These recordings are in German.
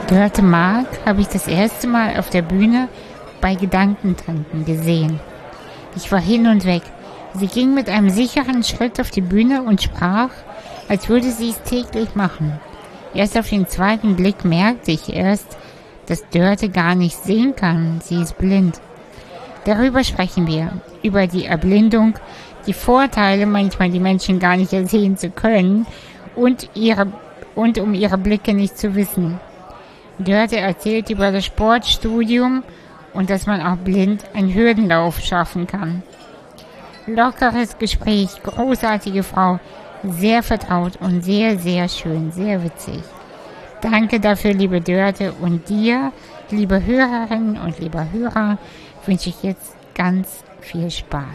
Dörte Mark habe ich das erste Mal auf der Bühne bei Gedankentanken gesehen. Ich war hin und weg. Sie ging mit einem sicheren Schritt auf die Bühne und sprach, als würde sie es täglich machen. Erst auf den zweiten Blick merkte ich dass Dörte gar nicht sehen kann. Sie ist blind. Darüber sprechen wir, über die Erblindung, die Vorteile, manchmal die Menschen gar nicht ersehen zu können und um ihre Blicke nicht zu wissen. Dörte erzählt über das Sportstudium und dass man auch blind einen Hürdenlauf schaffen kann. Lockeres Gespräch, großartige Frau, sehr vertraut und sehr, sehr schön, sehr witzig. Danke dafür, liebe Dörte, und dir, liebe Hörerinnen und lieber Hörer, wünsche ich jetzt ganz viel Spaß.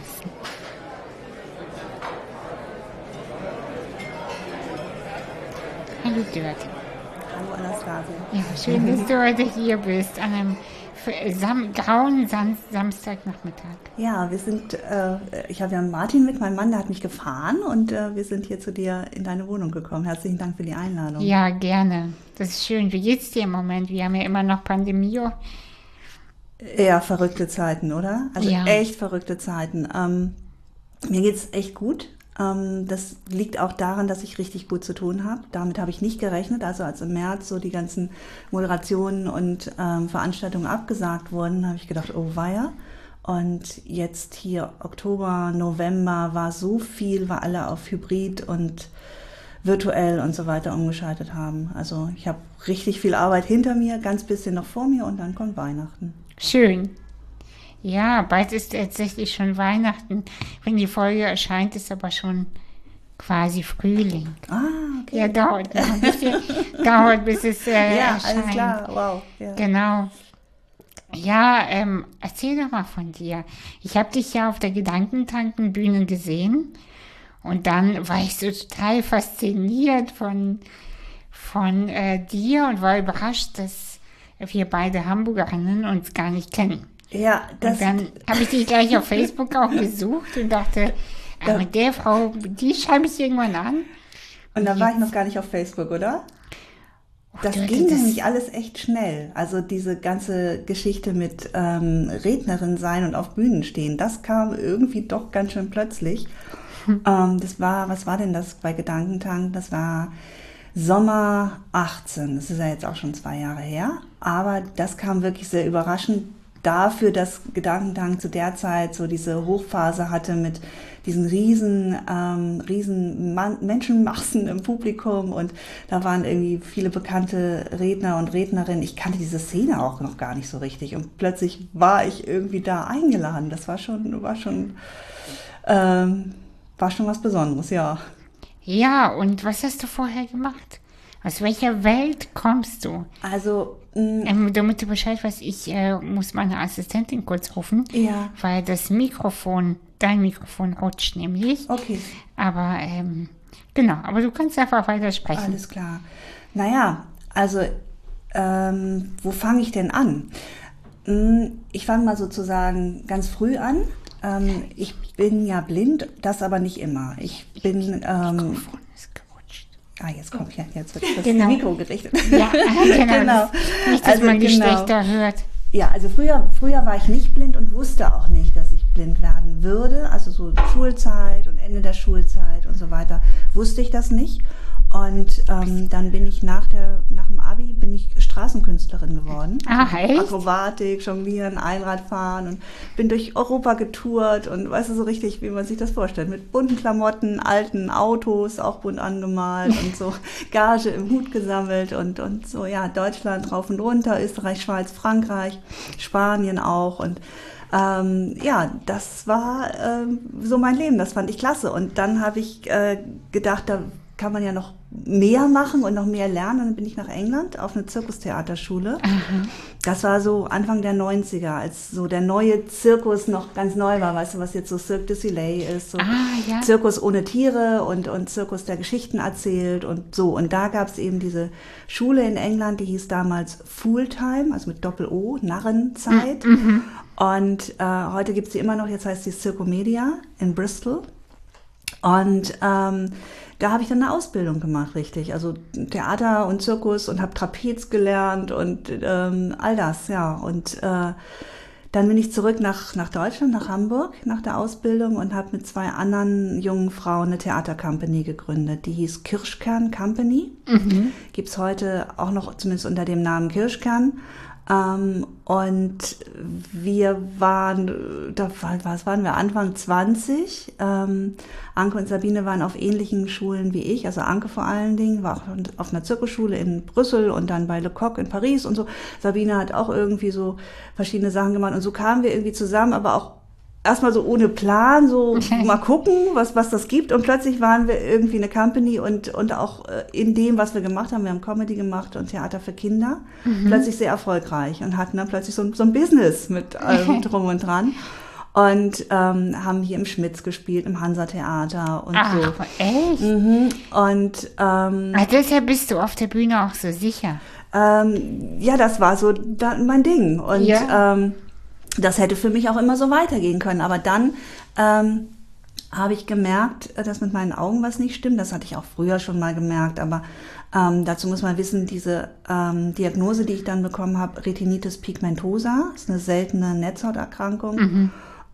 Hallo Dörte. Hallo Anastasia. Ja, schön, dass du heute hier bist, an einem grauen Samstagnachmittag. Ja, ich habe ja Martin mit, meinem Mann, der hat mich gefahren und wir sind hier zu dir in deine Wohnung gekommen. Herzlichen Dank für die Einladung. Ja, gerne. Das ist schön. Wie geht's dir im Moment? Wir haben ja immer noch Pandemie. Ja, verrückte Zeiten, oder? Also ja. Echt verrückte Zeiten. Mir geht's echt gut. Das liegt auch daran, dass ich richtig gut zu tun habe. Damit habe ich nicht gerechnet. Also als im März so die ganzen Moderationen und Veranstaltungen abgesagt wurden, habe ich gedacht, oh weia. Und jetzt hier Oktober, November war so viel, weil alle auf Hybrid und virtuell und so weiter umgeschaltet haben. Also ich habe richtig viel Arbeit hinter mir, ganz bisschen noch vor mir und dann kommt Weihnachten. Schön. Ja, bald ist tatsächlich schon Weihnachten. Wenn die Folge erscheint, ist aber schon quasi Frühling. Ah, okay. Ja, dauert noch ein bisschen, dauert bis es ja, erscheint. Alles klar, wow. Ja. Genau. Ja, erzähl doch mal von dir. Ich habe dich ja auf der Gedankentankenbühne gesehen und dann war ich so total fasziniert von dir und war überrascht, dass wir beide Hamburgerinnen uns gar nicht kennen. Ja, und dann habe ich dich gleich auf Facebook auch gesucht und dachte, mit der Frau, die schreibe ich irgendwann an. Und da war ich noch gar nicht auf Facebook, oder? Das ging nämlich alles echt schnell. Also diese ganze Geschichte mit Rednerin sein und auf Bühnen stehen, das kam irgendwie doch ganz schön plötzlich. Was war denn das bei Gedankentank? Das war Sommer 18. Das ist ja jetzt auch schon 2 Jahre her. Aber das kam wirklich sehr überraschend dafür, dass Gedankentank zu der Zeit so diese Hochphase hatte mit diesen riesen Menschenmassen im Publikum und da waren irgendwie viele bekannte Redner und Rednerinnen. Ich kannte diese Szene auch noch gar nicht so richtig und plötzlich war ich irgendwie da eingeladen. Das war schon was Besonderes, ja. Ja, und was hast du vorher gemacht? Aus welcher Welt kommst du? Also, damit du Bescheid weißt, ich muss meine Assistentin kurz rufen, ja, weil dein Mikrofon rutscht nämlich. Okay. Aber genau, aber du kannst einfach weiter sprechen. Alles klar. Naja, also wo fange ich denn an? Ich fange mal sozusagen ganz früh an. Ich bin ja blind, das aber nicht immer. Ich bin Mikrofon ist gerutscht. Jetzt wird das Mikro gerichtet. Ja, genau. Nicht, dass man dich schlechter hört. Ja, also früher war ich nicht blind und wusste auch nicht, dass ich blind werden würde. Also so Schulzeit und Ende der Schulzeit und so weiter wusste ich das nicht. Und dann bin ich nach dem Abi bin ich Straßenkünstlerin geworden. Ah, echt? Akrobatik, Jonglieren, Einradfahren und bin durch Europa getourt und weißt du, so richtig, wie man sich das vorstellt. Mit bunten Klamotten, alten Autos, auch bunt angemalt und so Gage im Hut gesammelt und so, ja, Deutschland rauf und runter, Österreich, Schweiz, Frankreich, Spanien auch und ja, das war so mein Leben, das fand ich klasse. Und dann habe ich gedacht, da kann man ja noch mehr machen und noch mehr lernen. Und dann bin ich nach England auf eine Zirkustheaterschule. Mhm. Das war so Anfang der 90er, als so der neue Zirkus noch ganz neu war. Weißt du, was jetzt so Cirque du Soleil ist? So ja. Zirkus ohne Tiere und Zirkus, der Geschichten erzählt und so. Und da gab es eben diese Schule in England, die hieß damals Fooltime, also mit Doppel-O, Narrenzeit. Mhm. Und heute gibt es die immer noch, jetzt heißt sie Circomedia in Bristol. Und da habe ich dann eine Ausbildung gemacht, richtig. Also Theater und Zirkus und habe Trapez gelernt und all das, ja. Und dann bin ich zurück nach Deutschland, nach Hamburg, nach der Ausbildung und habe mit 2 anderen jungen Frauen eine Theatercompany gegründet. Die hieß Kirschkern Company. Gibt's heute auch noch, zumindest unter dem Namen Kirschkern. Und wir waren, was waren wir, Anfang 20. Anke und Sabine waren auf ähnlichen Schulen wie ich, also Anke vor allen Dingen, war auch auf einer Zirkusschule in Brüssel und dann bei Le Coq in Paris und so. Sabine hat auch irgendwie so verschiedene Sachen gemacht und so kamen wir irgendwie zusammen, aber auch erstmal so ohne Plan, so mal gucken, was das gibt. Und plötzlich waren wir irgendwie eine Company und auch in dem, was wir gemacht haben, wir haben Comedy gemacht und Theater für Kinder, plötzlich sehr erfolgreich und hatten dann plötzlich so ein Business mit allem drum und dran. Und haben hier im Schmitz gespielt, im Hansa-Theater und Ach, so. echt? Und deshalb bist du auf der Bühne auch so sicher. ja, das war so mein Ding. Und Ja. Das hätte für mich auch immer so weitergehen können. Aber dann habe ich gemerkt, dass mit meinen Augen was nicht stimmt. Das hatte ich auch früher schon mal gemerkt. Aber dazu muss man wissen, diese Diagnose, die ich dann bekommen habe, Retinitis pigmentosa, ist eine seltene Netzhauterkrankung.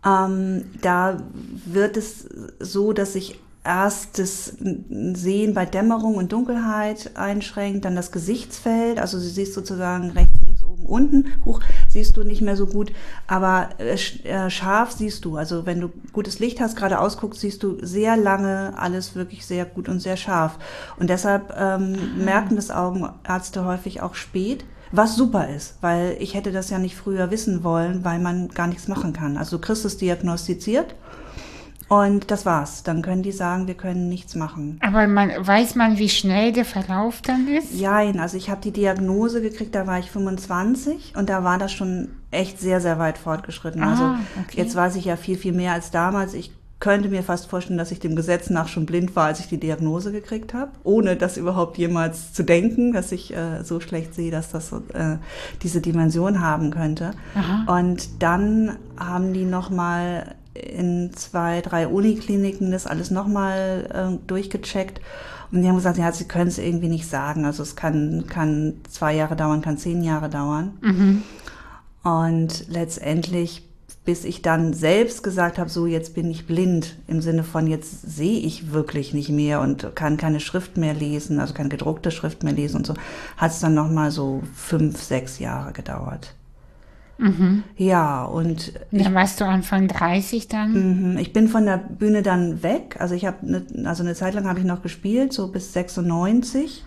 Da wird es so, dass sich erst das Sehen bei Dämmerung und Dunkelheit einschränkt, dann das Gesichtsfeld, also du siehst sozusagen rechts, links, oben, unten, siehst du nicht mehr so gut, aber scharf siehst du, also wenn du gutes Licht hast, geradeaus guckst, siehst du sehr lange alles wirklich sehr gut und sehr scharf. Und deshalb merken das Augenärzte häufig auch spät, was super ist, weil ich hätte das ja nicht früher wissen wollen, weil man gar nichts machen kann. Also du kriegst es diagnostiziert und das war's. Dann können die sagen, wir können nichts machen. Aber weiß man, wie schnell der Verlauf dann ist? Jein, also ich habe die Diagnose gekriegt, da war ich 25 und da war das schon echt sehr, sehr weit fortgeschritten. Also okay. Jetzt weiß ich ja viel, viel mehr als damals. Ich könnte mir fast vorstellen, dass ich dem Gesetz nach schon blind war, als ich die Diagnose gekriegt habe, ohne das überhaupt jemals zu denken, dass ich so schlecht sehe, dass das diese Dimension haben könnte. Und dann haben die nochmal in 2, 3 Unikliniken das alles nochmal durchgecheckt. Und die haben gesagt, ja, sie können es irgendwie nicht sagen. Also es kann 2 Jahre dauern, kann 10 Jahre dauern. Und letztendlich, bis ich dann selbst gesagt habe, so jetzt bin ich blind, im Sinne von jetzt sehe ich wirklich nicht mehr und kann keine Schrift mehr lesen, also keine gedruckte Schrift mehr lesen und so, hat es dann nochmal so 5, 6 Jahre gedauert. Ja, und Dann warst du Anfang 30 dann? ich bin von der Bühne dann weg. Also ich habe eine Zeit lang habe ich noch gespielt, so bis 96.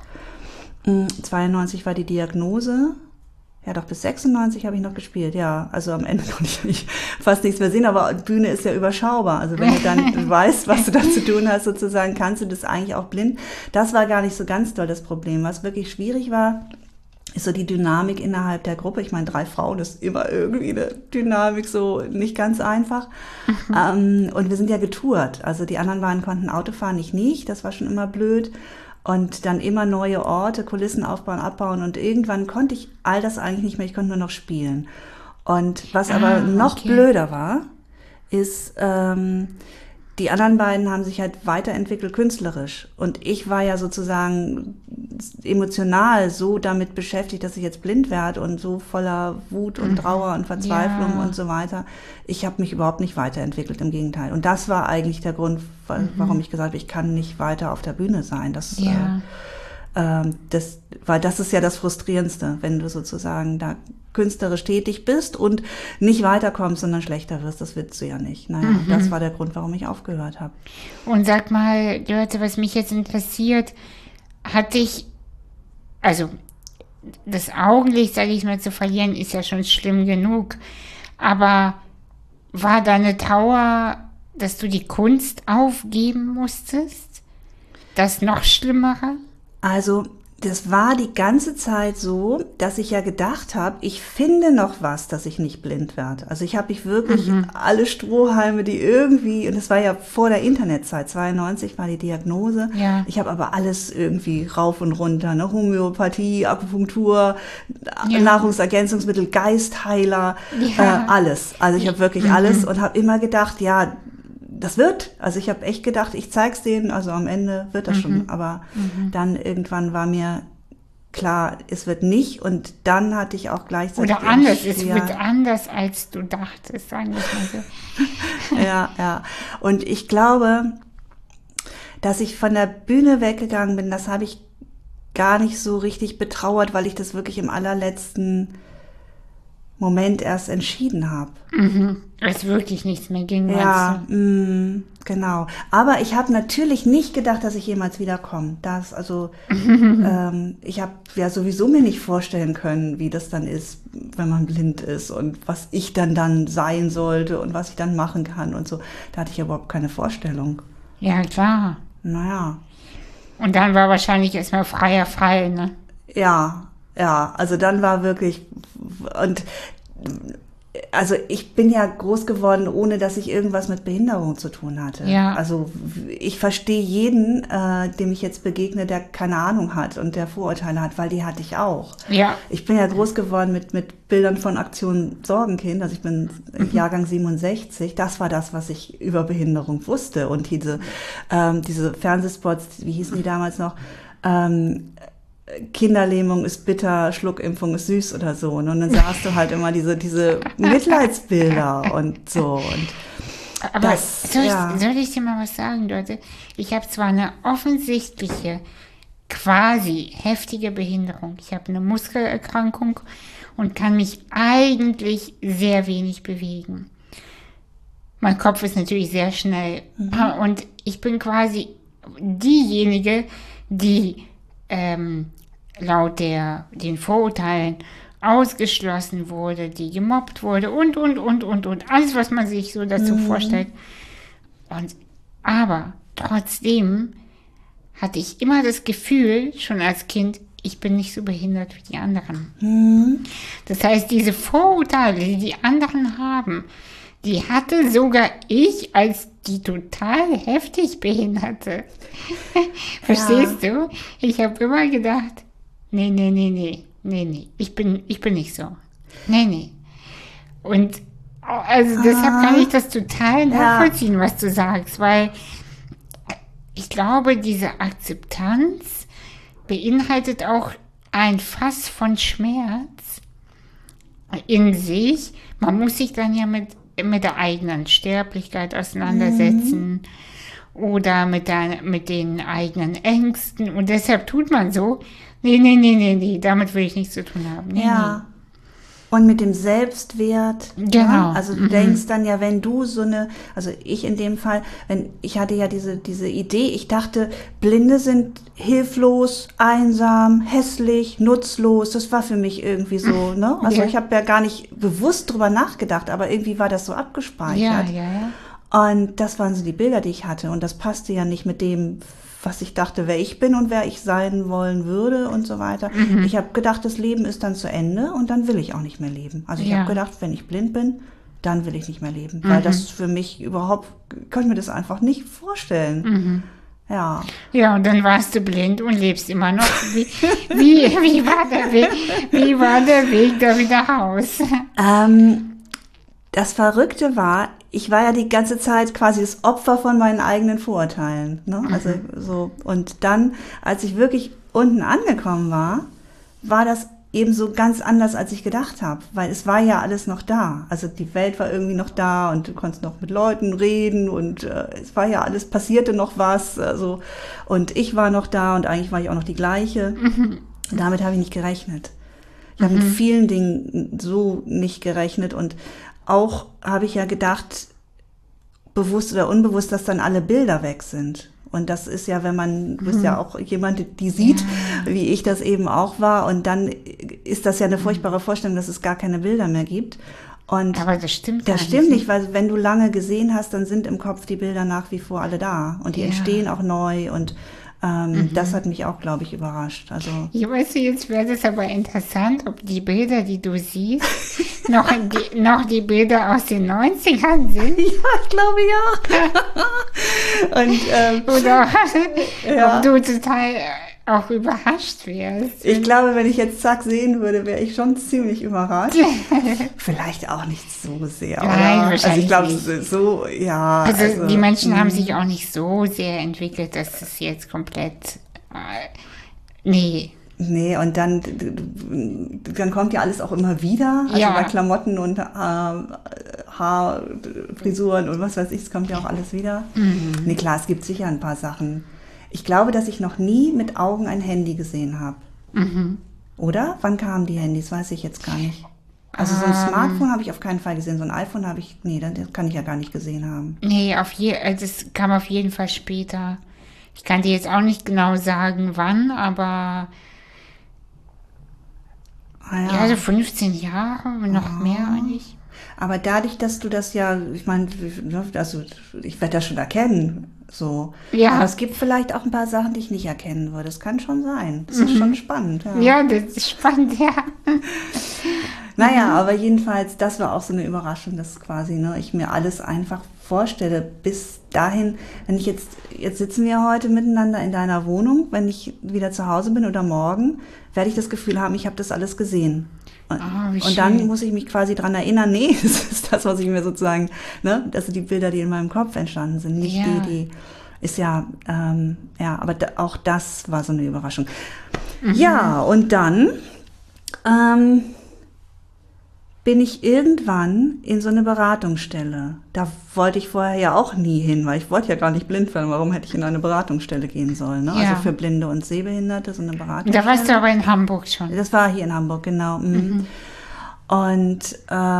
92 war die Diagnose. Ja, doch bis 96 habe ich noch gespielt. Ja, also am Ende konnte ich fast nichts mehr sehen, aber Bühne ist ja überschaubar. Also wenn du dann weißt, was du da zu tun hast, sozusagen, kannst du das eigentlich auch blind. Das war gar nicht so ganz doll das Problem. Was wirklich schwierig war, ist so die Dynamik innerhalb der Gruppe. Ich meine, 3 Frauen ist immer irgendwie eine Dynamik, so nicht ganz einfach. Und wir sind ja getourt. Also die anderen beiden konnten Auto fahren, ich nicht. Das war schon immer blöd. Und dann immer neue Orte, Kulissen aufbauen, abbauen. Und irgendwann konnte ich all das eigentlich nicht mehr. Ich konnte nur noch spielen. Und was aber noch blöder war, ist, die anderen beiden haben sich halt weiterentwickelt künstlerisch. Und ich war ja sozusagen emotional so damit beschäftigt, dass ich jetzt blind werde und so voller Wut und Trauer und Verzweiflung und so weiter. Ich habe mich überhaupt nicht weiterentwickelt, im Gegenteil. Und das war eigentlich der Grund, warum ich gesagt habe, ich kann nicht weiter auf der Bühne sein. Weil das ist ja das Frustrierendste, wenn du sozusagen da künstlerisch tätig bist und nicht weiterkommst, sondern schlechter wirst. Das willst du ja nicht. Naja, das war der Grund, warum ich aufgehört habe. Und sag mal, Dörte, was mich jetzt interessiert, also das Augenlicht, sage ich mal, zu verlieren, ist ja schon schlimm genug. Aber war deine Trauer, dass du die Kunst aufgeben musstest? Das noch Schlimmere? Also, das war die ganze Zeit so, dass ich ja gedacht habe, ich finde noch was, dass ich nicht blind werde. Also ich habe mich wirklich alle Strohhalme, die irgendwie, und das war ja vor der Internetzeit, 92 war die Diagnose. Ja. Ich habe aber alles irgendwie rauf und runter, ne? Homöopathie, Akupunktur, Nahrungsergänzungsmittel, Geistheiler, alles. Also ich habe wirklich alles und habe immer gedacht, ja, das wird. Also ich habe echt gedacht, ich zeig's denen, also am Ende wird das schon. Aber dann irgendwann war mir klar, es wird nicht. Und dann hatte ich auch gleichzeitig... Oder anders, es wird anders, als du dachtest, sagen wir mal so. Ja. Und ich glaube, dass ich von der Bühne weggegangen bin, das habe ich gar nicht so richtig betrauert, weil ich das wirklich im allerletzten Moment erst entschieden habe. Als wirklich nichts mehr ging, ja, genau. Aber ich habe natürlich nicht gedacht, dass ich jemals wiederkomme. Ich habe ja sowieso mir nicht vorstellen können, wie das dann ist, wenn man blind ist und was ich dann sein sollte und was ich dann machen kann und so. Da hatte ich überhaupt keine Vorstellung. Ja, klar. Naja. Und dann war wahrscheinlich erstmal freier Fall, ne? Ja, also dann war wirklich, und also ich bin ja groß geworden, ohne dass ich irgendwas mit Behinderung zu tun hatte. Ja. Also ich verstehe jeden, dem ich jetzt begegne, der keine Ahnung hat und der Vorurteile hat, weil die hatte ich auch. Ja. Ich bin ja groß geworden mit Bildern von Aktion Sorgenkind, also ich bin Jahrgang 67, das war das, was ich über Behinderung wusste und diese Fernsehspots, wie hießen die damals noch, Kinderlähmung ist bitter, Schluckimpfung ist süß oder so. Und dann sahst du halt immer diese Mitleidsbilder und so. Und aber soll ich dir mal was sagen, Leute? Ich habe zwar eine offensichtliche, quasi heftige Behinderung. Ich habe eine Muskelerkrankung und kann mich eigentlich sehr wenig bewegen. Mein Kopf ist natürlich sehr schnell. Und ich bin quasi diejenige, die laut den Vorurteilen ausgeschlossen wurde, die gemobbt wurde und. Alles, was man sich so dazu vorstellt. Aber trotzdem hatte ich immer das Gefühl, schon als Kind, ich bin nicht so behindert wie die anderen. Das heißt, diese Vorurteile, die die anderen haben, die hatte sogar ich als die total heftig Behinderte. Verstehst du? Ich habe immer gedacht, nee, ich bin nicht so. Nee. Und also deshalb kann ich das total nachvollziehen, was du sagst, weil ich glaube, diese Akzeptanz beinhaltet auch ein Fass von Schmerz in sich. Man muss sich dann ja mit der eigenen Sterblichkeit auseinandersetzen oder mit den eigenen Ängsten. Und deshalb tut man so, nee, damit will ich nichts zu tun haben. Nee. Und mit dem Selbstwert. Genau. Ja? Also du denkst dann ja, wenn du also ich in dem Fall, ich hatte ja diese Idee, ich dachte, Blinde sind hilflos, einsam, hässlich, nutzlos. Das war für mich irgendwie so, ne? Also ich habe ja gar nicht bewusst drüber nachgedacht, aber irgendwie war das so abgespeichert. Ja. Und das waren so die Bilder, die ich hatte. Und das passte ja nicht mit dem, was ich dachte, wer ich bin und wer ich sein wollen würde und so weiter. Ich habe gedacht, das Leben ist dann zu Ende und dann will ich auch nicht mehr leben. Also ich habe gedacht, wenn ich blind bin, dann will ich nicht mehr leben. Weil das für mich kann ich mir das einfach nicht vorstellen. Ja. Ja, und dann warst du blind und lebst immer noch. Wie war der Weg? Wie war der Weg da wieder raus? Das Verrückte war, ich war ja die ganze Zeit quasi das Opfer von meinen eigenen Vorurteilen. Ne? Also so. Und dann, als ich wirklich unten angekommen war, war das eben so ganz anders, als ich gedacht habe. Weil es war ja alles noch da. Also die Welt war irgendwie noch da und du konntest noch mit Leuten reden und es war ja alles, passierte noch was. Also, und ich war noch da und eigentlich war ich auch noch die gleiche. Damit habe ich nicht gerechnet. Ich habe mit vielen Dingen so nicht gerechnet und auch habe ich ja gedacht, bewusst oder unbewusst, dass dann alle Bilder weg sind. Und das ist ja, du bist ja auch jemand, die sieht, wie ich das eben auch war. Und dann ist das ja eine furchtbare Vorstellung, dass es gar keine Bilder mehr gibt. Aber das stimmt Das stimmt nicht, weil wenn du lange gesehen hast, dann sind im Kopf die Bilder nach wie vor alle da. Und die entstehen auch neu und das hat mich auch, glaube ich, überrascht. Also ich weiß, jetzt wäre es aber interessant, ob die Bilder, die du siehst, noch die Bilder aus den 90ern sind. Ja, ich glaube ja. Und, oder ob du auch überrascht wirst. Ich glaube, wenn ich jetzt Zack sehen würde, wäre ich schon ziemlich überrascht. Vielleicht auch nicht so sehr, Nein, oder? Also ich wahrscheinlich glaube, nicht. so, ja. Also die Menschen haben sich auch nicht so sehr entwickelt, dass es jetzt komplett... nee. Nee, und dann kommt ja alles auch immer wieder. Also Ja. bei Klamotten und Haarfrisuren und was weiß ich, es kommt ja auch alles wieder. Nee, klar, es gibt sicher ein paar Sachen. Ich glaube, dass ich noch nie mit Augen ein Handy gesehen habe. Oder? Wann kamen die Handys? Weiß ich jetzt gar nicht. Also so ein Smartphone habe ich auf keinen Fall gesehen. So ein iPhone habe ich, nee, das kann ich ja gar nicht gesehen haben. Nee, das kam auf jeden Fall später. Ich kann dir jetzt auch nicht genau sagen, wann, aber ja, so 15 Jahre, noch mehr eigentlich. Aber dadurch, dass du das ja, ich meine, also ich werde das schon erkennen, so. Ja. Aber es gibt vielleicht auch ein paar Sachen, die ich nicht erkennen würde. Das kann schon sein. Das ist schon spannend. Ja. Ja, das ist spannend, ja. Naja, aber jedenfalls, das war auch so eine Überraschung, dass quasi, ne, ich mir alles einfach vorstelle. Bis dahin, wenn ich jetzt sitzen wir heute miteinander in deiner Wohnung, wenn ich wieder zu Hause bin oder morgen, werde ich das Gefühl haben, ich habe das alles gesehen. Wie Und dann schön. muss ich mich quasi dran erinnern, nee, das ist das, was ich mir sozusagen, ne, das sind die Bilder, die in meinem Kopf entstanden sind, nicht Ja. die ist ja, aber auch das war so eine Überraschung. Ja, und dann bin ich irgendwann in so eine Beratungsstelle. Da wollte ich vorher ja auch nie hin, weil ich wollte ja gar nicht blind werden. Warum hätte ich in eine Beratungsstelle gehen sollen? Ne? Ja. Also für Blinde und Sehbehinderte, so eine Beratungsstelle. Da warst du aber in Hamburg schon. Das war hier in Hamburg, genau. Und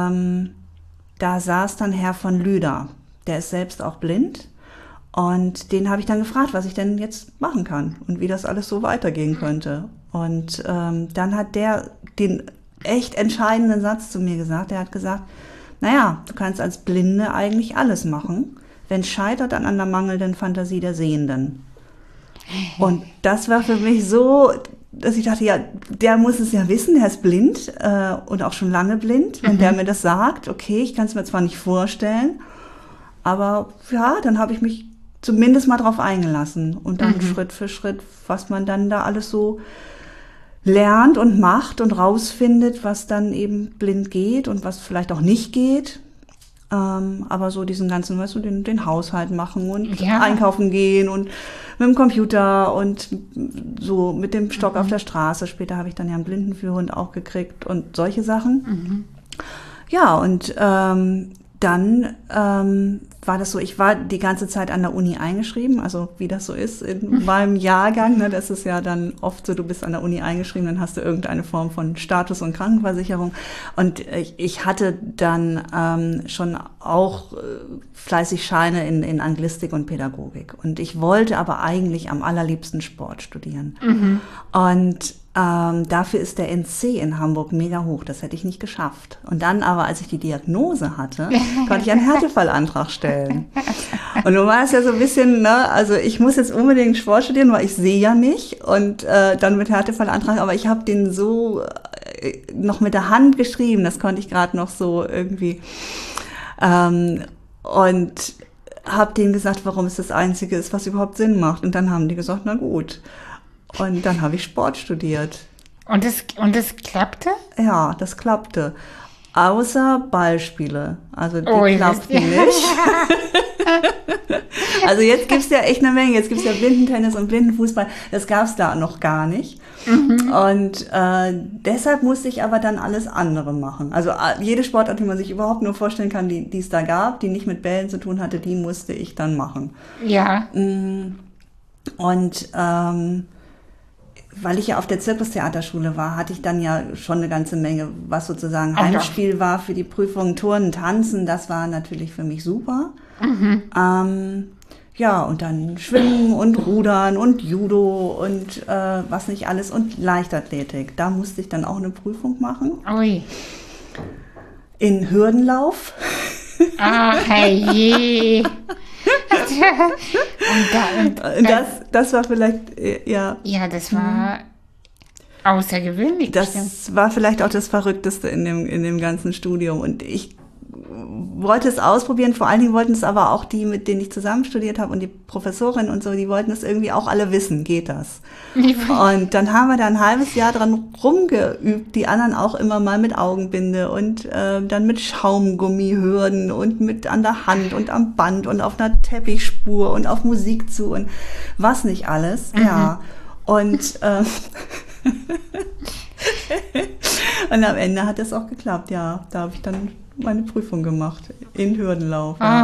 da saß dann Herr von Lüder. Der ist selbst auch blind. Und den habe ich dann gefragt, was ich denn jetzt machen kann und wie das alles so weitergehen könnte. Und dann hat der den echt entscheidenden Satz zu mir gesagt. Er hat gesagt, naja, du kannst als Blinde eigentlich alles machen, wenn es scheitert an der mangelnden Fantasie der Sehenden. Und das war für mich so, dass ich dachte, ja, der muss es ja wissen, der ist blind und auch schon lange blind. Wenn der mir das sagt, okay, ich kann es mir zwar nicht vorstellen, aber ja, dann habe ich mich zumindest mal drauf eingelassen und dann Schritt für Schritt, was man dann da alles so lernt und macht und rausfindet, was dann eben blind geht und was vielleicht auch nicht geht. Aber so diesen ganzen, weißt du, den Haushalt machen und Ja. einkaufen gehen und mit dem Computer und so mit dem Stock auf der Straße. Später habe ich dann ja einen Blindenführhund auch gekriegt und solche Sachen. Ja, und dann war das so, ich war die ganze Zeit an der Uni eingeschrieben, also wie das so ist in meinem Jahrgang, ne, das ist ja dann oft so, du bist an der Uni eingeschrieben, dann hast du irgendeine Form von Status- und Krankenversicherung und ich hatte dann schon auch fleißig Scheine in Anglistik und Pädagogik und ich wollte aber eigentlich am allerliebsten Sport studieren und dafür ist der NC in Hamburg mega hoch. Das hätte ich nicht geschafft. Und dann aber, als ich die Diagnose hatte, konnte ich einen Härtefallantrag stellen. Und nun war es ja so ein bisschen, ne, also ich muss jetzt unbedingt Sport studieren, weil ich sehe ja nicht. Und dann mit Härtefallantrag, aber ich habe den so noch mit der Hand geschrieben. Das konnte ich gerade noch so irgendwie. Und habe denen gesagt, warum es das Einzige ist, was überhaupt Sinn macht. Und dann haben die gesagt, na gut. Und dann habe ich Sport studiert. Und das klappte? Ja, das klappte. Außer Ballspiele. Also die Oh, klappten nicht. Also jetzt gibt's ja echt eine Menge. Jetzt gibt's ja Blindentennis und Blindenfußball. Das gab's da noch gar nicht. Und deshalb musste ich aber dann alles andere machen. Also jede Sportart, die man sich überhaupt nur vorstellen kann, die es da gab, die nicht mit Bällen zu tun hatte, die musste ich dann machen. Ja. Und weil ich ja auf der Zirkustheaterschule war, hatte ich dann ja schon eine ganze Menge, was sozusagen Ach, Heimspiel war für die Prüfung. Turnen, Tanzen, das war natürlich für mich super. Ja, und dann Schwimmen und Rudern und Judo und was nicht alles und Leichtathletik. Da musste ich dann auch eine Prüfung machen. Ui. In Hürdenlauf. Ach, herrje. Das war vielleicht, ja. Ja, das war außergewöhnlich. bestimmt. Das war vielleicht auch das Verrückteste in dem ganzen Studium. Und ich wollte es ausprobieren. Vor allen Dingen wollten es aber auch die, mit denen ich zusammen studiert habe und die Professorin und so, die wollten es irgendwie auch alle wissen, geht das? Und dann haben wir da ein halbes Jahr dran rumgeübt, die anderen auch immer mal mit Augenbinde und dann mit Schaumgummihürden und mit an der Hand und am Band und auf einer Teppichspur und auf Musik zu und was nicht alles. Ja. Und und am Ende hat es auch geklappt, ja. Da habe ich dann meine Prüfung gemacht in Hürdenlauf. Ja.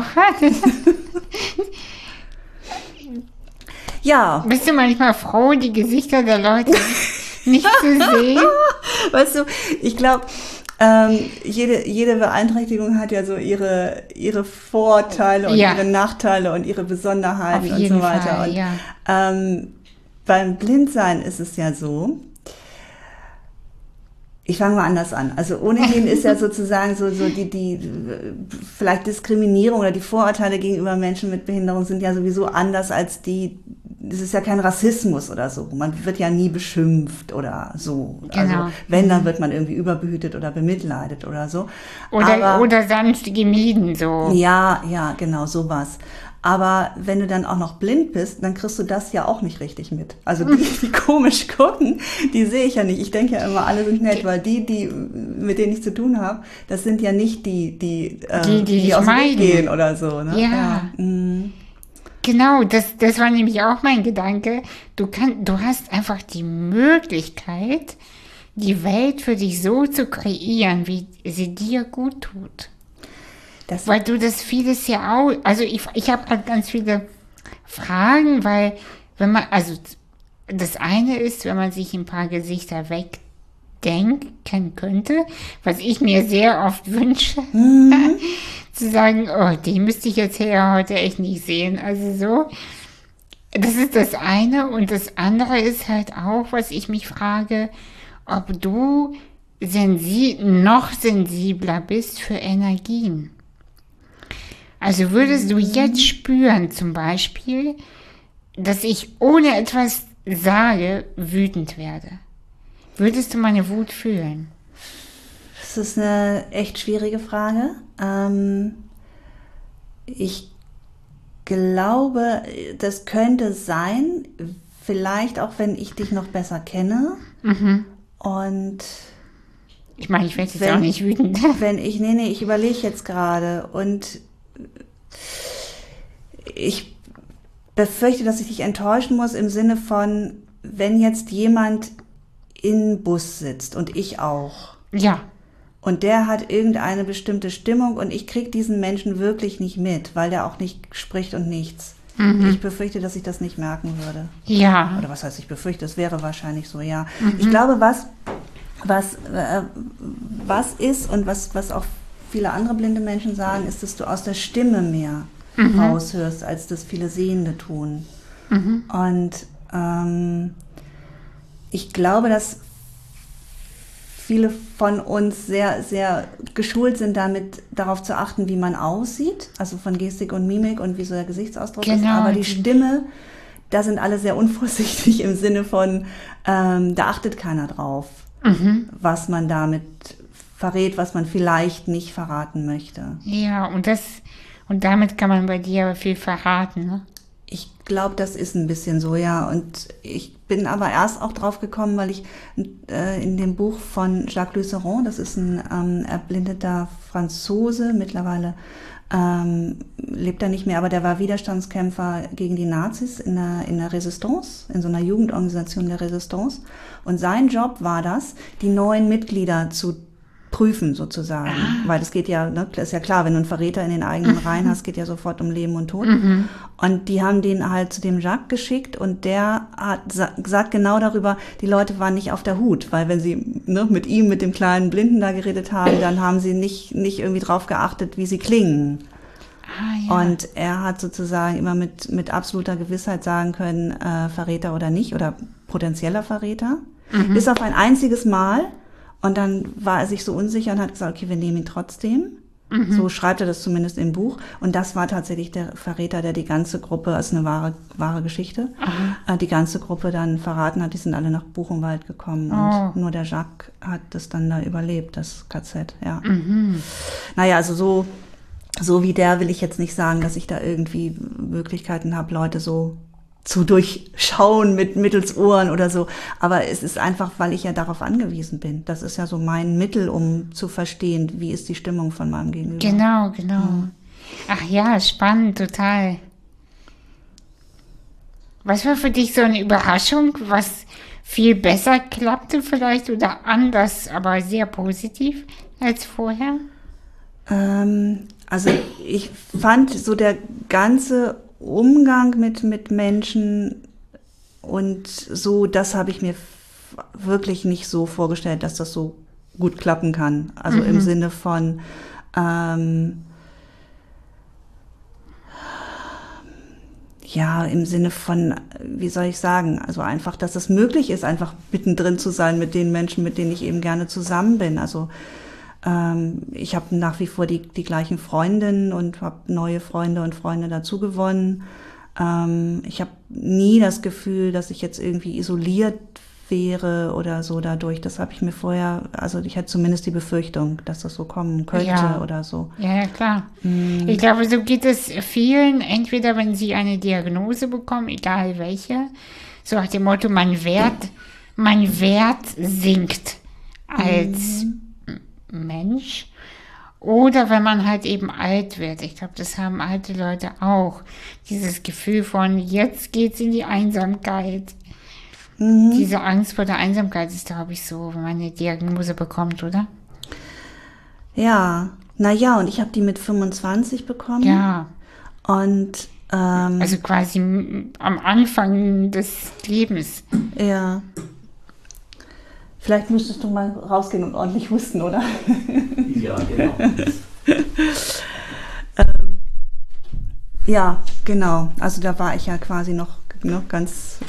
Ja. Bist du manchmal froh, die Gesichter der Leute nicht zu sehen? Weißt du, ich glaube, jede Beeinträchtigung hat ja so ihre Vorteile und ihre Nachteile und ihre Besonderheiten und so weiter. Fall, und ja. Beim Blindsein ist es ja so, ich fange mal anders an. Also ohnehin ist ja sozusagen so die vielleicht Diskriminierung oder die Vorurteile gegenüber Menschen mit Behinderung sind ja sowieso anders als das ist ja kein Rassismus oder so. Man wird ja nie beschimpft oder so. Genau. Also wenn, dann wird man irgendwie überbehütet oder bemitleidet oder so. Oder sanft gemieden, so. Ja, genau, sowas. Aber wenn du dann auch noch blind bist, dann kriegst du das ja auch nicht richtig mit. Also die komisch gucken, die sehe ich ja nicht. Ich denke ja immer, alle sind nett, weil die mit denen ich zu tun habe, das sind ja nicht die aus dem Weg gehen oder so. Ne? Ja. Genau, das war nämlich auch mein Gedanke. Du hast einfach die Möglichkeit, die Welt für dich so zu kreieren, wie sie dir gut tut. Weil du das vieles ja auch, also ich habe halt ganz viele Fragen, weil also das eine ist, wenn man sich ein paar Gesichter wegdenken könnte, was ich mir sehr oft wünsche, zu sagen, oh, die müsste ich jetzt heute echt nicht sehen, also so. Das ist das eine und das andere ist halt auch, was ich mich frage, ob du noch sensibler bist für Energien. Also würdest du jetzt spüren, zum Beispiel, dass ich ohne etwas sage, wütend werde? Würdest du meine Wut fühlen? Das ist eine echt schwierige Frage. Ich glaube, das könnte sein, vielleicht auch, wenn ich dich noch besser kenne. Und ich meine, ich werde jetzt auch nicht wütend. Ich überlege jetzt gerade und ich befürchte, dass ich dich enttäuschen muss im Sinne von, wenn jetzt jemand im Bus sitzt und ich auch. Ja. Und der hat irgendeine bestimmte Stimmung und ich kriege diesen Menschen wirklich nicht mit, weil der auch nicht spricht und nichts. Ich befürchte, dass ich das nicht merken würde. Ja. Oder was heißt ich befürchte, es wäre wahrscheinlich so, ja. Ich glaube, was ist und was auch viele andere blinde Menschen sagen, ist, dass du aus der Stimme mehr raushörst, als das viele Sehende tun. Und ich glaube, dass viele von uns sehr, sehr geschult sind, darauf zu achten, wie man aussieht, also von Gestik und Mimik und wie so der Gesichtsausdruck ist. Aber die Stimme, da sind alle sehr unvorsichtig im Sinne von, da achtet keiner drauf, was man damit verrät, was man vielleicht nicht verraten möchte. Ja, und damit kann man bei dir viel verraten, ne? Ich glaube, das ist ein bisschen so, ja. Und ich bin aber erst auch drauf gekommen, weil ich in dem Buch von Jacques Luceron, das ist ein erblindeter Franzose, mittlerweile lebt er nicht mehr, aber der war Widerstandskämpfer gegen die Nazis in der Resistance, in so einer Jugendorganisation der Resistance. Und sein Job war das, die neuen Mitglieder zu prüfen sozusagen, weil es geht ja, ne, ist ja klar, wenn du einen Verräter in den eigenen Reihen hast, geht ja sofort um Leben und Tod. Und die haben den halt zu dem Jacques geschickt und der hat gesagt genau darüber, die Leute waren nicht auf der Hut, weil wenn sie mit dem kleinen Blinden da geredet haben, dann haben sie nicht irgendwie drauf geachtet, wie sie klingen. Ja. Und er hat sozusagen immer mit absoluter Gewissheit sagen können, Verräter oder nicht, oder potenzieller Verräter. Bis auf ein einziges Mal. Und dann war er sich so unsicher und hat gesagt, okay, wir nehmen ihn trotzdem. So schreibt er das zumindest im Buch. Und das war tatsächlich der Verräter, der die ganze Gruppe, das ist eine wahre Geschichte, die ganze Gruppe dann verraten hat. Die sind alle nach Buchenwald gekommen. Und nur der Jacques hat das dann da überlebt, das KZ, ja. Naja, also so wie der will ich jetzt nicht sagen, dass ich da irgendwie Möglichkeiten habe, Leute so zu durchschauen mittels Ohren oder so. Aber es ist einfach, weil ich ja darauf angewiesen bin. Das ist ja so mein Mittel, um zu verstehen, wie ist die Stimmung von meinem Gegenüber. Genau. Ach ja, spannend, total. Was war für dich so eine Überraschung, was viel besser klappte vielleicht oder anders, aber sehr positiv als vorher? Also ich fand so der ganze Umgang mit Menschen und so, das habe ich mir wirklich nicht so vorgestellt, dass das so gut klappen kann. Also im Sinne von, wie soll ich sagen, also einfach, dass es möglich ist, einfach mittendrin zu sein mit den Menschen, mit denen ich eben gerne zusammen bin. Also ich habe nach wie vor die gleichen Freundinnen und habe neue Freunde und Freunde dazu gewonnen. Ich habe nie das Gefühl, dass ich jetzt irgendwie isoliert wäre oder so dadurch. Das habe ich mir vorher, also ich hatte zumindest die Befürchtung, dass das so kommen könnte oder so. Ja, klar. Ich glaube, so geht es vielen, entweder wenn sie eine Diagnose bekommen, egal welche, so nach dem Motto, mein Wert sinkt als Mensch. Oder wenn man halt eben alt wird. Ich glaube, das haben alte Leute auch. Dieses Gefühl von, jetzt geht's in die Einsamkeit. Diese Angst vor der Einsamkeit ist, glaube ich, so, wenn man eine Diagnose bekommt, oder? Ja, und ich habe die mit 25 bekommen. Ja. Und also quasi am Anfang des Lebens. Ja. Vielleicht müsstest du mal rausgehen und ordentlich husten, oder? Ja, genau. Ja, genau. Also da war ich ja quasi noch ganz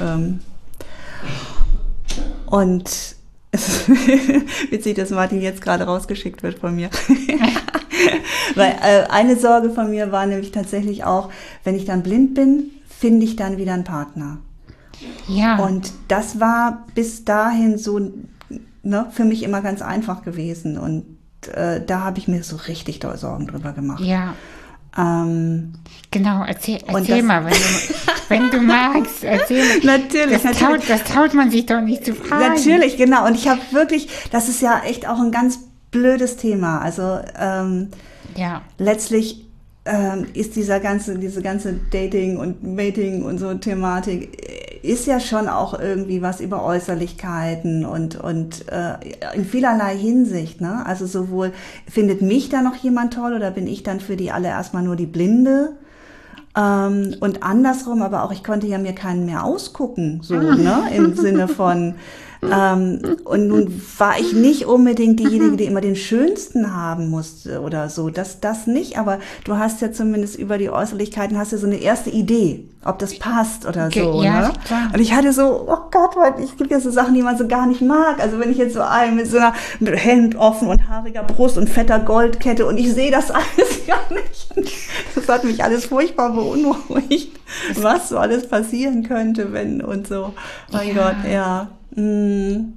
und es ist witzig, dass Martin jetzt gerade rausgeschickt wird von mir. Weil eine Sorge von mir war nämlich tatsächlich auch, wenn ich dann blind bin, finde ich dann wieder einen Partner. Ja. Und das war bis dahin so für mich immer ganz einfach gewesen. Und da habe ich mir so richtig doll Sorgen drüber gemacht. Ja. Genau, erzähl mal, wenn du magst, erzähl mal. Natürlich. Das traut man sich doch nicht zu fragen. Natürlich, genau. Und ich habe wirklich, das ist ja echt auch ein ganz blödes Thema. Also letztlich ist diese ganze Dating und Mating und so Thematik ist ja schon auch irgendwie was über Äußerlichkeiten und in vielerlei Hinsicht, ne? Also sowohl findet mich da noch jemand toll oder bin ich dann für die alle erstmal nur die Blinde? Und andersrum, aber auch ich konnte ja mir keinen mehr ausgucken, so, ne? Im Sinne von und nun war ich nicht unbedingt diejenige, die immer den Schönsten haben musste oder so. Das nicht, aber du hast ja zumindest über die Äußerlichkeiten hast ja so eine erste Idee, ob das passt oder so. Ja, ne? Klar. Und ich hatte so, oh Gott, es gibt ja so Sachen, die man so gar nicht mag. Also wenn ich jetzt so einen mit so einer Hemd offen und haariger Brust und fetter Goldkette und ich sehe das alles gar nicht. Das hat mich alles furchtbar beunruhigt, was so alles passieren könnte, wenn und so. Mein Gott, ja. Und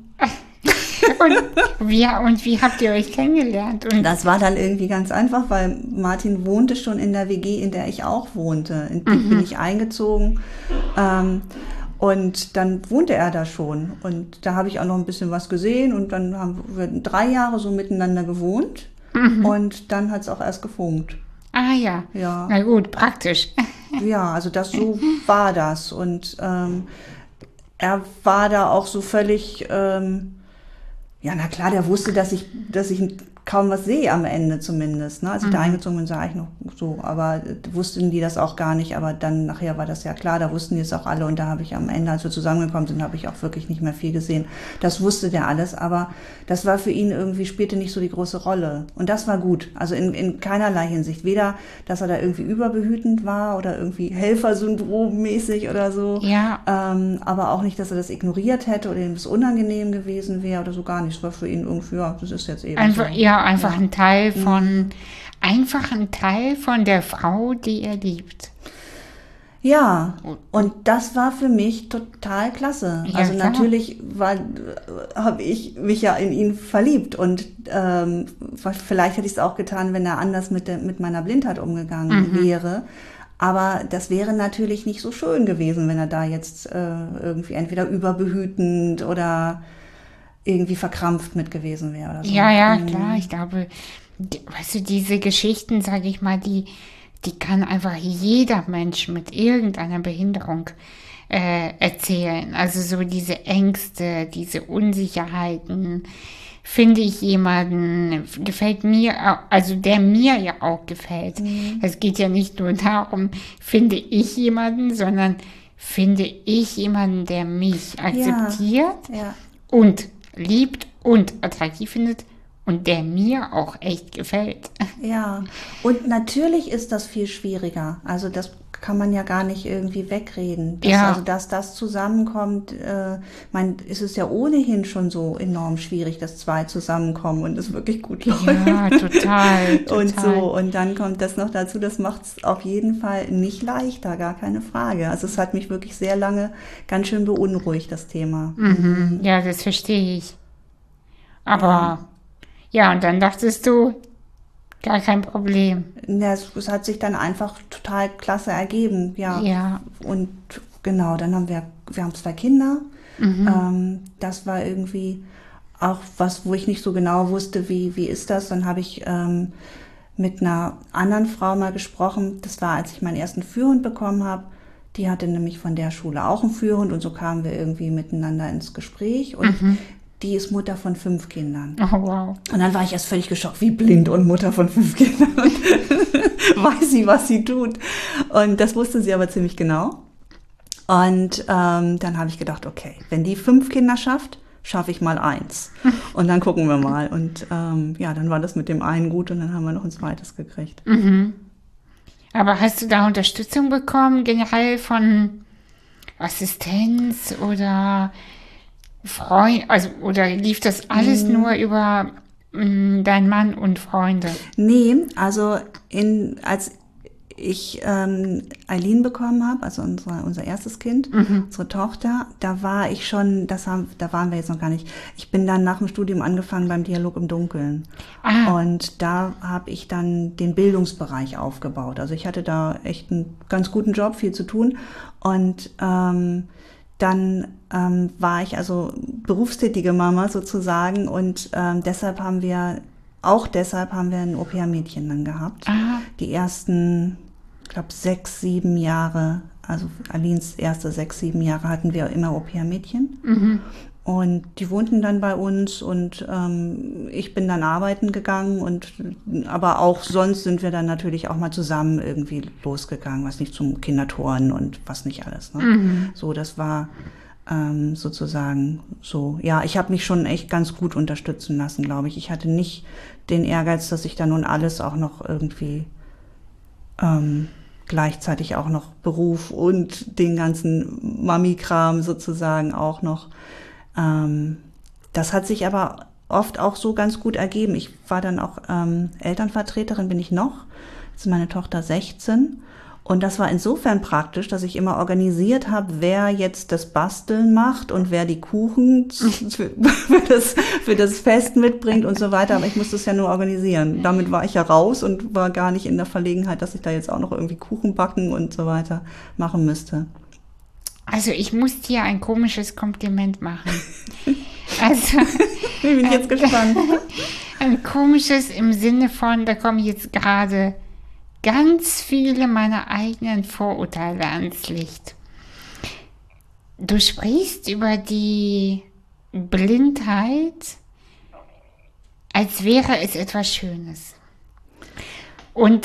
wie habt ihr euch kennengelernt? Und das war dann irgendwie ganz einfach, weil Martin wohnte schon in der WG, in der ich auch wohnte. In die bin ich eingezogen und dann wohnte er da schon. Und da habe ich auch noch ein bisschen was gesehen und dann haben wir 3 Jahre so miteinander gewohnt und dann hat es auch erst gefunkt. Ah ja. Na gut, praktisch. Ja, also so war das und er war da auch so völlig, ja, na klar, der wusste, dass ich kaum was sehe am Ende zumindest. Ne? Als ich da eingezogen bin, sah ich noch so, aber wussten die das auch gar nicht. Aber dann nachher war das ja klar, da wussten die es auch alle. Und da habe ich am Ende, als wir zusammengekommen sind, habe ich auch wirklich nicht mehr viel gesehen. Das wusste der alles, aber das war für ihn irgendwie, spielte nicht so die große Rolle. Und das war gut, also in keinerlei Hinsicht. Weder, dass er da irgendwie überbehütend war oder irgendwie Helfersyndrom-mäßig oder so. Ja. Aber auch nicht, dass er das ignoriert hätte oder ihm das unangenehm gewesen wäre oder so, gar nicht. Es war für ihn irgendwie, ja, das ist jetzt eben einfach, so. Ja, Ja, einfach ein Teil von der Frau, die er liebt. Ja, und das war für mich total klasse. Ja, Also klar. natürlich habe ich mich ja in ihn verliebt und vielleicht hätte ich es auch getan, wenn er anders mit meiner Blindheit umgegangen wäre. Aber das wäre natürlich nicht so schön gewesen, wenn er da jetzt irgendwie entweder überbehütend oder irgendwie verkrampft mit gewesen wäre oder so. Ja, klar, ich glaube, weißt du, diese Geschichten, sage ich mal, die kann einfach jeder Mensch mit irgendeiner Behinderung erzählen. Also so diese Ängste, diese Unsicherheiten. Finde ich jemanden, gefällt mir, also der mir ja auch gefällt. Es geht ja nicht nur darum, finde ich jemanden, sondern finde ich jemanden, der mich akzeptiert Ja. und liebt und attraktiv findet und der mir auch echt gefällt. Ja, und natürlich ist das viel schwieriger. Also das kann man ja gar nicht irgendwie wegreden. Also dass das zusammenkommt, ist es ja ohnehin schon so enorm schwierig, dass zwei zusammenkommen und es wirklich gut läuft. Ja, total. Und so, und dann kommt das noch dazu, das macht es auf jeden Fall nicht leichter, gar keine Frage. Also es hat mich wirklich sehr lange ganz schön beunruhigt, das Thema. Mhm. Ja, das verstehe ich. Aber ja, und dann dachtest du, gar kein Problem. Ja, es hat sich dann einfach total klasse ergeben, Ja. Und genau, dann haben wir haben 2 Kinder. Das war irgendwie auch was, wo ich nicht so genau wusste, wie ist das. Dann habe ich mit einer anderen Frau mal gesprochen. Das war, als ich meinen ersten Führhund bekommen habe. Die hatte nämlich von der Schule auch einen Führhund und so kamen wir irgendwie miteinander ins Gespräch. Und die ist Mutter von 5 Kindern. Oh, wow. Und dann war ich erst völlig geschockt, wie blind und Mutter von 5 Kindern. Und weiß sie, was sie tut. Und das wusste sie aber ziemlich genau. Und dann habe ich gedacht, okay, wenn die 5 Kinder schafft, schaffe ich mal 1. Und dann gucken wir mal. Und dann war das mit dem einen gut und dann haben wir noch ein zweites gekriegt. Aber hast du da Unterstützung bekommen, generell von Assistenz oder Freund, also oder lief das alles nur über deinen Mann und Freunde? Nee, also als ich Eileen bekommen habe, also unser erstes Kind, unsere Tochter, da war ich schon, da waren wir jetzt noch gar nicht. Ich bin dann nach dem Studium angefangen beim Dialog im Dunkeln. Und da habe ich dann den Bildungsbereich aufgebaut. Also ich hatte da echt einen ganz guten Job, viel zu tun. Und dann war ich also berufstätige Mama sozusagen und deshalb haben wir ein Au-pair-Mädchen dann gehabt. Die ersten, ich glaube 6, 7 Jahre, also Alins erste 6, 7 Jahre hatten wir immer Au-pair-Mädchen. Und die wohnten dann bei uns und ich bin dann arbeiten gegangen aber auch sonst sind wir dann natürlich auch mal zusammen irgendwie losgegangen, was nicht zum Kinderturnen und was nicht alles. Ne? So, das war sozusagen so. Ja, ich habe mich schon echt ganz gut unterstützen lassen, glaube ich. Ich hatte nicht den Ehrgeiz, dass ich da nun alles auch noch irgendwie gleichzeitig auch noch Beruf und den ganzen Mami-Kram sozusagen auch noch. Das hat sich aber oft auch so ganz gut ergeben. Ich war dann auch Elternvertreterin, bin ich noch. Jetzt ist meine Tochter 16. Und das war insofern praktisch, dass ich immer organisiert habe, wer jetzt das Basteln macht und wer die Kuchen für das Fest mitbringt und so weiter. Aber ich musste es ja nur organisieren. Damit war ich ja raus und war gar nicht in der Verlegenheit, dass ich da jetzt auch noch irgendwie Kuchen backen und so weiter machen müsste. Also ich muss dir ein komisches Kompliment machen. Also bin ich jetzt gespannt. Ein komisches im Sinne von, da kommen jetzt gerade ganz viele meiner eigenen Vorurteile ans Licht. Du sprichst über die Blindheit, als wäre es etwas Schönes. Und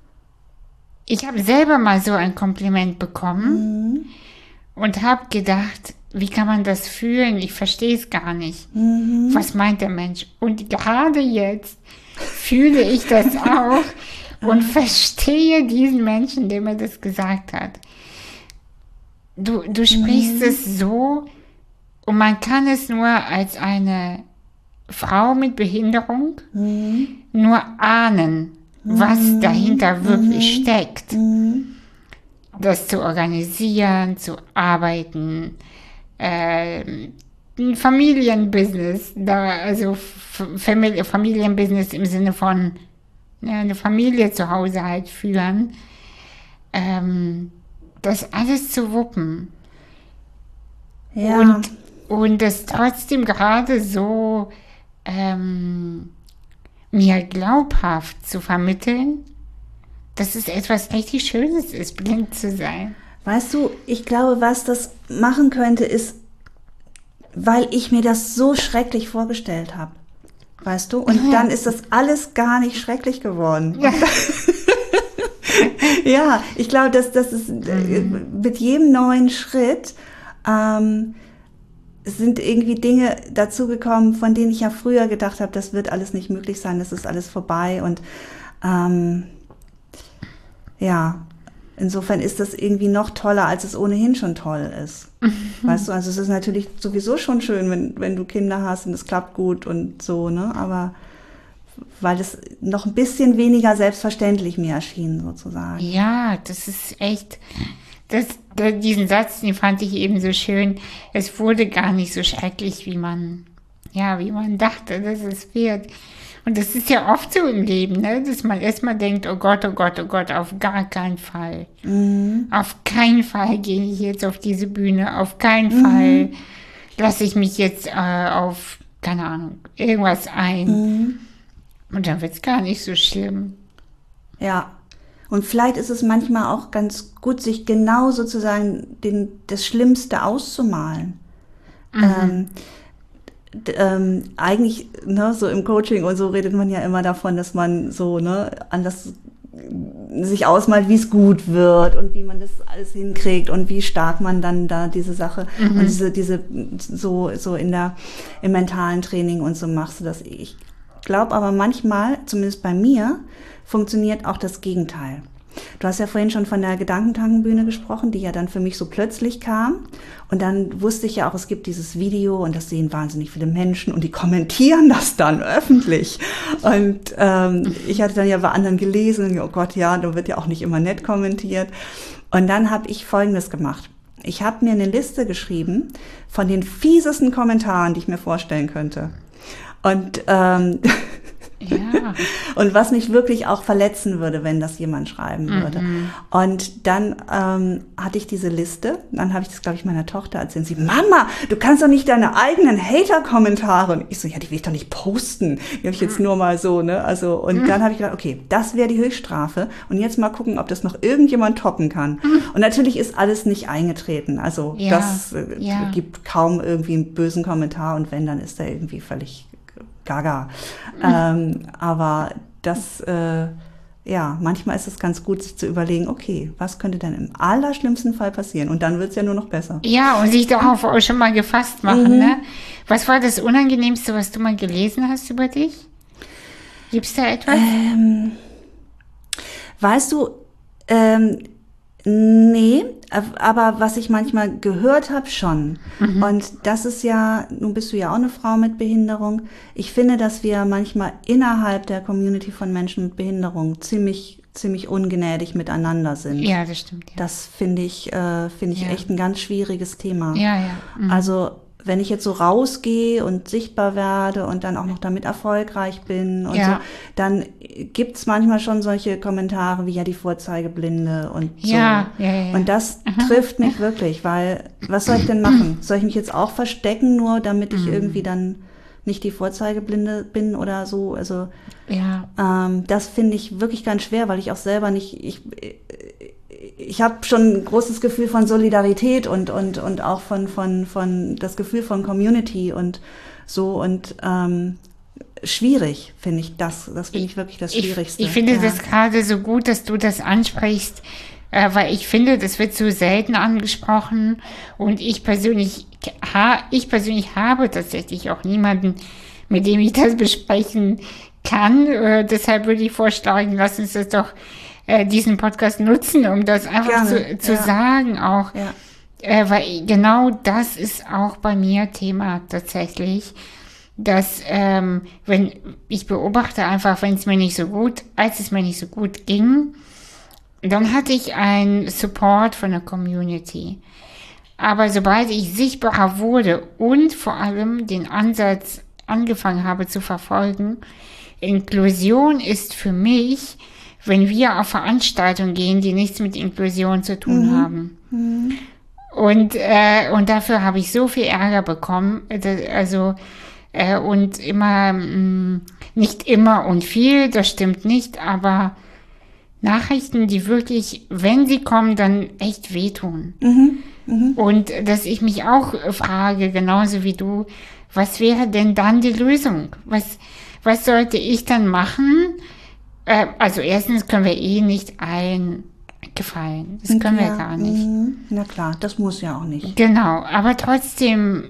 ich habe selber mal so ein Kompliment bekommen und habe gedacht, wie kann man das fühlen? Ich verstehe es gar nicht. Was meint der Mensch? Und gerade jetzt fühle ich das auch und verstehe diesen Menschen, der mir das gesagt hat. Du sprichst es so und man kann es nur als eine Frau mit Behinderung nur ahnen, was dahinter wirklich steckt. Das zu organisieren, zu arbeiten, ein Familienbusiness, also Familienbusiness im Sinne von eine Familie zu Hause halt führen, das alles zu wuppen. Ja. Und das trotzdem gerade so mir glaubhaft zu vermitteln, dass es etwas richtig Schönes ist, blind zu sein. Weißt du, ich glaube, was das machen könnte, ist, weil ich mir das so schrecklich vorgestellt habe. Weißt du? Und dann ist das alles gar nicht schrecklich geworden. Ja. Ja, ich glaube, dass das ist mit jedem neuen Schritt sind irgendwie Dinge dazugekommen, von denen ich ja früher gedacht habe, das wird alles nicht möglich sein, das ist alles vorbei. Und ja, insofern ist das irgendwie noch toller, als es ohnehin schon toll ist. Weißt du, also es ist natürlich sowieso schon schön, wenn du Kinder hast und es klappt gut und so, ne? Aber weil es noch ein bisschen weniger selbstverständlich mir erschien, sozusagen. Ja, das ist echt, diesen Satz, den fand ich eben so schön. Es wurde gar nicht so schrecklich, wie man dachte, dass es wird. Und das ist ja oft so im Leben, ne? Dass man erstmal denkt, oh Gott, auf gar keinen Fall. Auf keinen Fall gehe ich jetzt auf diese Bühne, auf keinen Fall lasse ich mich jetzt auf, keine Ahnung, irgendwas ein. Und dann wird es gar nicht so schlimm. Ja, und vielleicht ist es manchmal auch ganz gut, sich genau sozusagen das Schlimmste auszumalen. Eigentlich, ne, so im Coaching und so redet man ja immer davon, dass man so, ne, anders sich ausmalt, wie es gut wird und wie man das alles hinkriegt und wie stark man dann da diese Sache und diese so im mentalen Training und so machst du das. Ich glaube aber manchmal, zumindest bei mir, funktioniert auch das Gegenteil. Du hast ja vorhin schon von der Gedankentankenbühne gesprochen, die ja dann für mich so plötzlich kam. Und dann wusste ich ja auch, es gibt dieses Video und das sehen wahnsinnig viele Menschen und die kommentieren das dann öffentlich. Und ich hatte dann ja bei anderen gelesen, oh Gott, ja, da wird ja auch nicht immer nett kommentiert. Und dann habe ich Folgendes gemacht. Ich habe mir eine Liste geschrieben von den fiesesten Kommentaren, die ich mir vorstellen könnte. Und Ja. und was mich wirklich auch verletzen würde, wenn das jemand schreiben würde. Und dann hatte ich diese Liste, dann habe ich das, glaube ich, meiner Tochter erzählt. Sie, Mama, du kannst doch nicht deine eigenen Hater-Kommentare. Und ich so, ja, die will ich doch nicht posten. Die habe ich jetzt nur mal so, ne? Also, und dann habe ich gedacht, okay, das wäre die Höchststrafe. Und jetzt mal gucken, ob das noch irgendjemand toppen kann. Und natürlich ist alles nicht eingetreten. Also das gibt kaum irgendwie einen bösen Kommentar. Und wenn, dann ist der irgendwie völlig gaga. Aber das, manchmal ist es ganz gut, sich zu überlegen, okay, was könnte denn im allerschlimmsten Fall passieren? Und dann wird es ja nur noch besser. Ja, und sich darauf auch schon mal gefasst machen, ne? Was war das Unangenehmste, was du mal gelesen hast über dich? Gibt's da etwas? Weißt du, nee, aber was ich manchmal gehört habe, schon. Und das ist ja, nun bist du ja auch eine Frau mit Behinderung. Ich finde, dass wir manchmal innerhalb der Community von Menschen mit Behinderung ziemlich ungnädig miteinander sind. Ja, das stimmt. Ja. Das finde ich echt ein ganz schwieriges Thema. Ja. Also wenn ich jetzt so rausgehe und sichtbar werde und dann auch noch damit erfolgreich bin und so, dann gibt's manchmal schon solche Kommentare wie ja die Vorzeigeblinde und so. Ja. Und das trifft mich wirklich, weil was soll ich denn machen? Soll ich mich jetzt auch verstecken, nur damit ich irgendwie dann nicht die Vorzeigeblinde bin oder so? Also das finde ich wirklich ganz schwer, weil ich auch selber nicht, ich habe schon ein großes Gefühl von Solidarität und auch von das Gefühl von Community und so und schwierig finde ich das finde ich wirklich das Schwierigste. Ich finde das gerade so gut, dass du das ansprichst, weil ich finde, das wird so selten angesprochen und ich persönlich habe tatsächlich auch niemanden, mit dem ich das besprechen kann. Deshalb würde ich vorschlagen, lass uns das doch diesen Podcast nutzen, um das einfach zu sagen auch. Ja. Weil genau das ist auch bei mir Thema tatsächlich, dass wenn ich beobachte einfach, als es mir nicht so gut ging, dann hatte ich einen Support von der Community. Aber sobald ich sichtbarer wurde und vor allem den Ansatz angefangen habe zu verfolgen, Inklusion ist für mich, wenn wir auf Veranstaltungen gehen, die nichts mit Inklusion zu tun haben. Und dafür habe ich so viel Ärger bekommen, und immer, nicht immer und viel, das stimmt nicht, aber Nachrichten, die wirklich, wenn sie kommen, dann echt wehtun. Und dass ich mich auch frage, genauso wie du, was wäre denn dann die Lösung? Was sollte ich dann machen? Also erstens können wir nicht allen gefallen. Das können wir gar nicht. Na klar, das muss ja auch nicht. Genau, aber trotzdem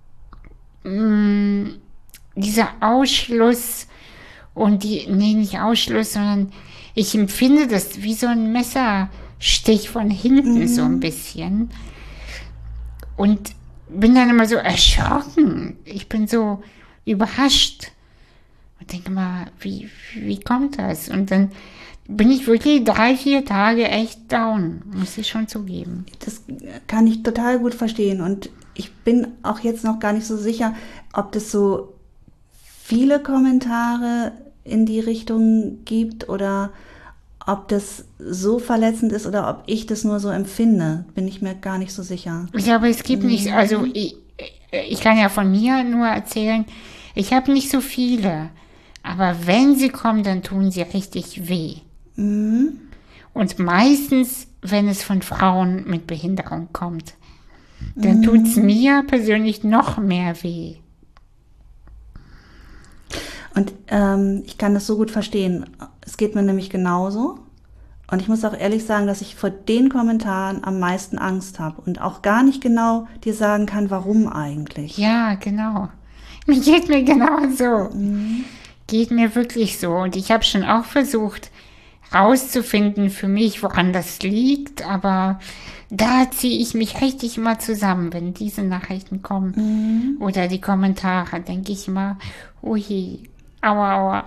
dieser Ausschluss und nicht Ausschluss, sondern ich empfinde das wie so ein Messerstich von hinten so ein bisschen. Und bin dann immer so erschrocken. Ich bin so überrascht. Und denke mal, wie kommt das? Und dann bin ich wirklich 3-4 Tage echt down, muss ich schon zugeben. Das kann ich total gut verstehen. Und ich bin auch jetzt noch gar nicht so sicher, ob das so viele Kommentare in die Richtung gibt oder ob das so verletzend ist oder ob ich das nur so empfinde, bin ich mir gar nicht so sicher. Ich glaube, es gibt nicht, also ich kann ja von mir nur erzählen, ich habe nicht so viele, aber wenn sie kommen, dann tun sie richtig weh. Und meistens, wenn es von Frauen mit Behinderung kommt, dann tut es mir persönlich noch mehr weh. Und ich kann das so gut verstehen. Es geht mir nämlich genauso. Und ich muss auch ehrlich sagen, dass ich vor den Kommentaren am meisten Angst habe und auch gar nicht genau dir sagen kann, warum eigentlich. Ja, genau. Geht mir genau so. Geht mir wirklich so. Und ich habe schon auch versucht, rauszufinden für mich, woran das liegt. Aber da ziehe ich mich richtig immer zusammen, wenn diese Nachrichten kommen. Oder die Kommentare, denke ich immer, ui, aua, aua.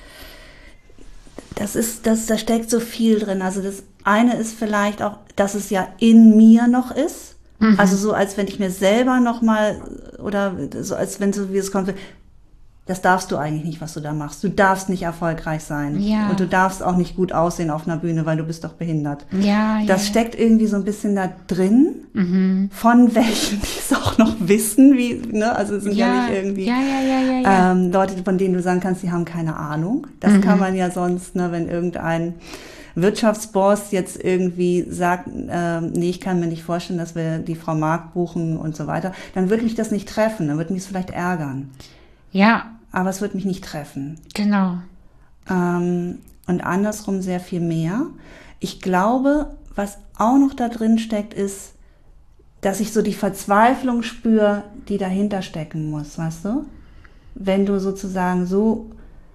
Da steckt so viel drin. Also das eine ist vielleicht auch, dass es ja in mir noch ist. Also so, als wenn ich mir selber noch mal, oder so, als wenn so wie es kommt, das darfst du eigentlich nicht, was du da machst. Du darfst nicht erfolgreich sein. Ja. Und du darfst auch nicht gut aussehen auf einer Bühne, weil du bist doch behindert. Ja, das steckt irgendwie so ein bisschen da drin, von welchen, die es auch noch wissen, wie, ne, also es sind ja nicht irgendwie Leute, von denen du sagen kannst, die haben keine Ahnung. Das kann man ja sonst, ne, wenn irgendein Wirtschaftsboss jetzt irgendwie sagt, nee, ich kann mir nicht vorstellen, dass wir die Frau Mark buchen und so weiter, dann würde mich das nicht treffen, dann würde mich es vielleicht ärgern. Ja. Aber es wird mich nicht treffen. Genau. Und andersrum sehr viel mehr. Ich glaube, was auch noch da drin steckt, ist, dass ich so die Verzweiflung spüre, die dahinter stecken muss, weißt du? Wenn du sozusagen so,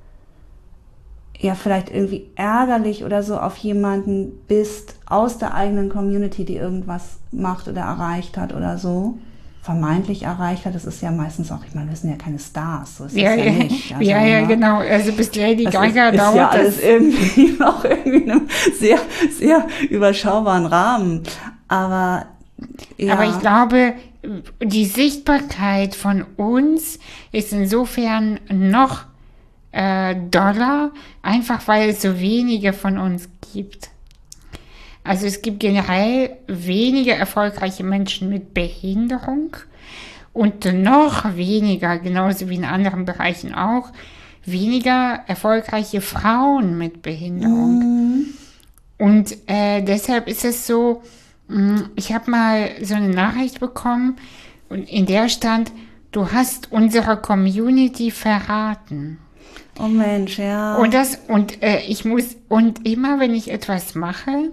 ja, vielleicht irgendwie ärgerlich oder so auf jemanden bist aus der eigenen Community, die irgendwas macht oder erreicht hat oder so. Vermeintlich erreicht hat, das ist ja meistens auch, ich meine, wir sind ja keine Stars, so ist das ja nicht. Also, ja, genau, also bis Lady Gaga dauert ja alles irgendwie noch irgendwie in einem sehr, sehr überschaubaren Rahmen, aber ja. Aber ich glaube, die Sichtbarkeit von uns ist insofern noch doller, einfach weil es so wenige von uns gibt. Also es gibt generell weniger erfolgreiche Menschen mit Behinderung und noch weniger, genauso wie in anderen Bereichen auch, weniger erfolgreiche Frauen mit Behinderung. Und deshalb ist es so, ich habe mal so eine Nachricht bekommen und in der stand, du hast unsere Community verraten. Oh Mensch, ja. Und immer wenn ich etwas mache,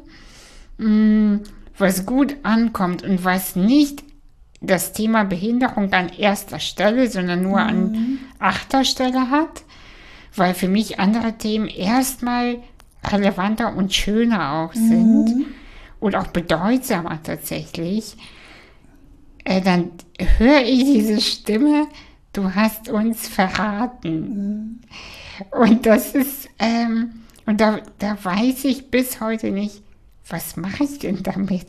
was gut ankommt und was nicht das Thema Behinderung an erster Stelle, sondern nur an 8. Stelle hat, weil für mich andere Themen erstmal relevanter und schöner auch sind und auch bedeutsamer tatsächlich, dann höre ich diese Stimme, du hast uns verraten. Und das ist, und da weiß ich bis heute nicht, was mache ich denn damit?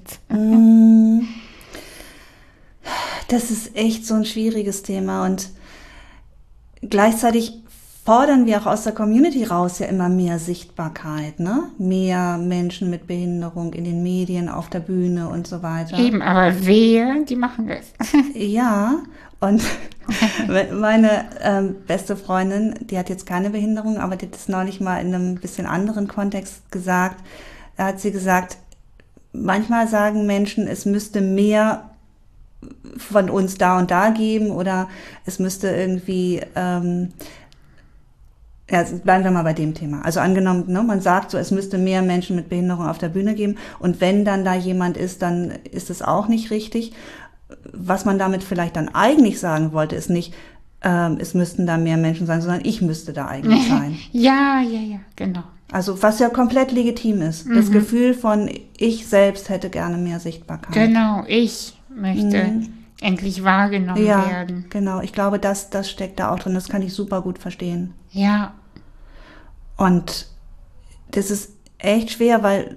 Das ist echt so ein schwieriges Thema und gleichzeitig fordern wir auch aus der Community raus ja immer mehr Sichtbarkeit, ne? Mehr Menschen mit Behinderung in den Medien, auf der Bühne und so weiter. Eben, aber wer, die machen das. Ja, und meine beste Freundin, die hat jetzt keine Behinderung, aber die hat es neulich mal in einem bisschen anderen Kontext gesagt. Da hat sie gesagt, manchmal sagen Menschen, es müsste mehr von uns da und da geben oder es müsste irgendwie, bleiben wir mal bei dem Thema. Also angenommen, ne, man sagt so, es müsste mehr Menschen mit Behinderung auf der Bühne geben und wenn dann da jemand ist, dann ist es auch nicht richtig. Was man damit vielleicht dann eigentlich sagen wollte, ist nicht, es müssten da mehr Menschen sein, sondern ich müsste da eigentlich sein. Ja, genau. Also was ja komplett legitim ist. Das Gefühl von, ich selbst hätte gerne mehr Sichtbarkeit. Genau, ich möchte endlich wahrgenommen werden. Ja, genau. Ich glaube, das steckt da auch drin. Das kann ich super gut verstehen. Ja. Und das ist echt schwer, weil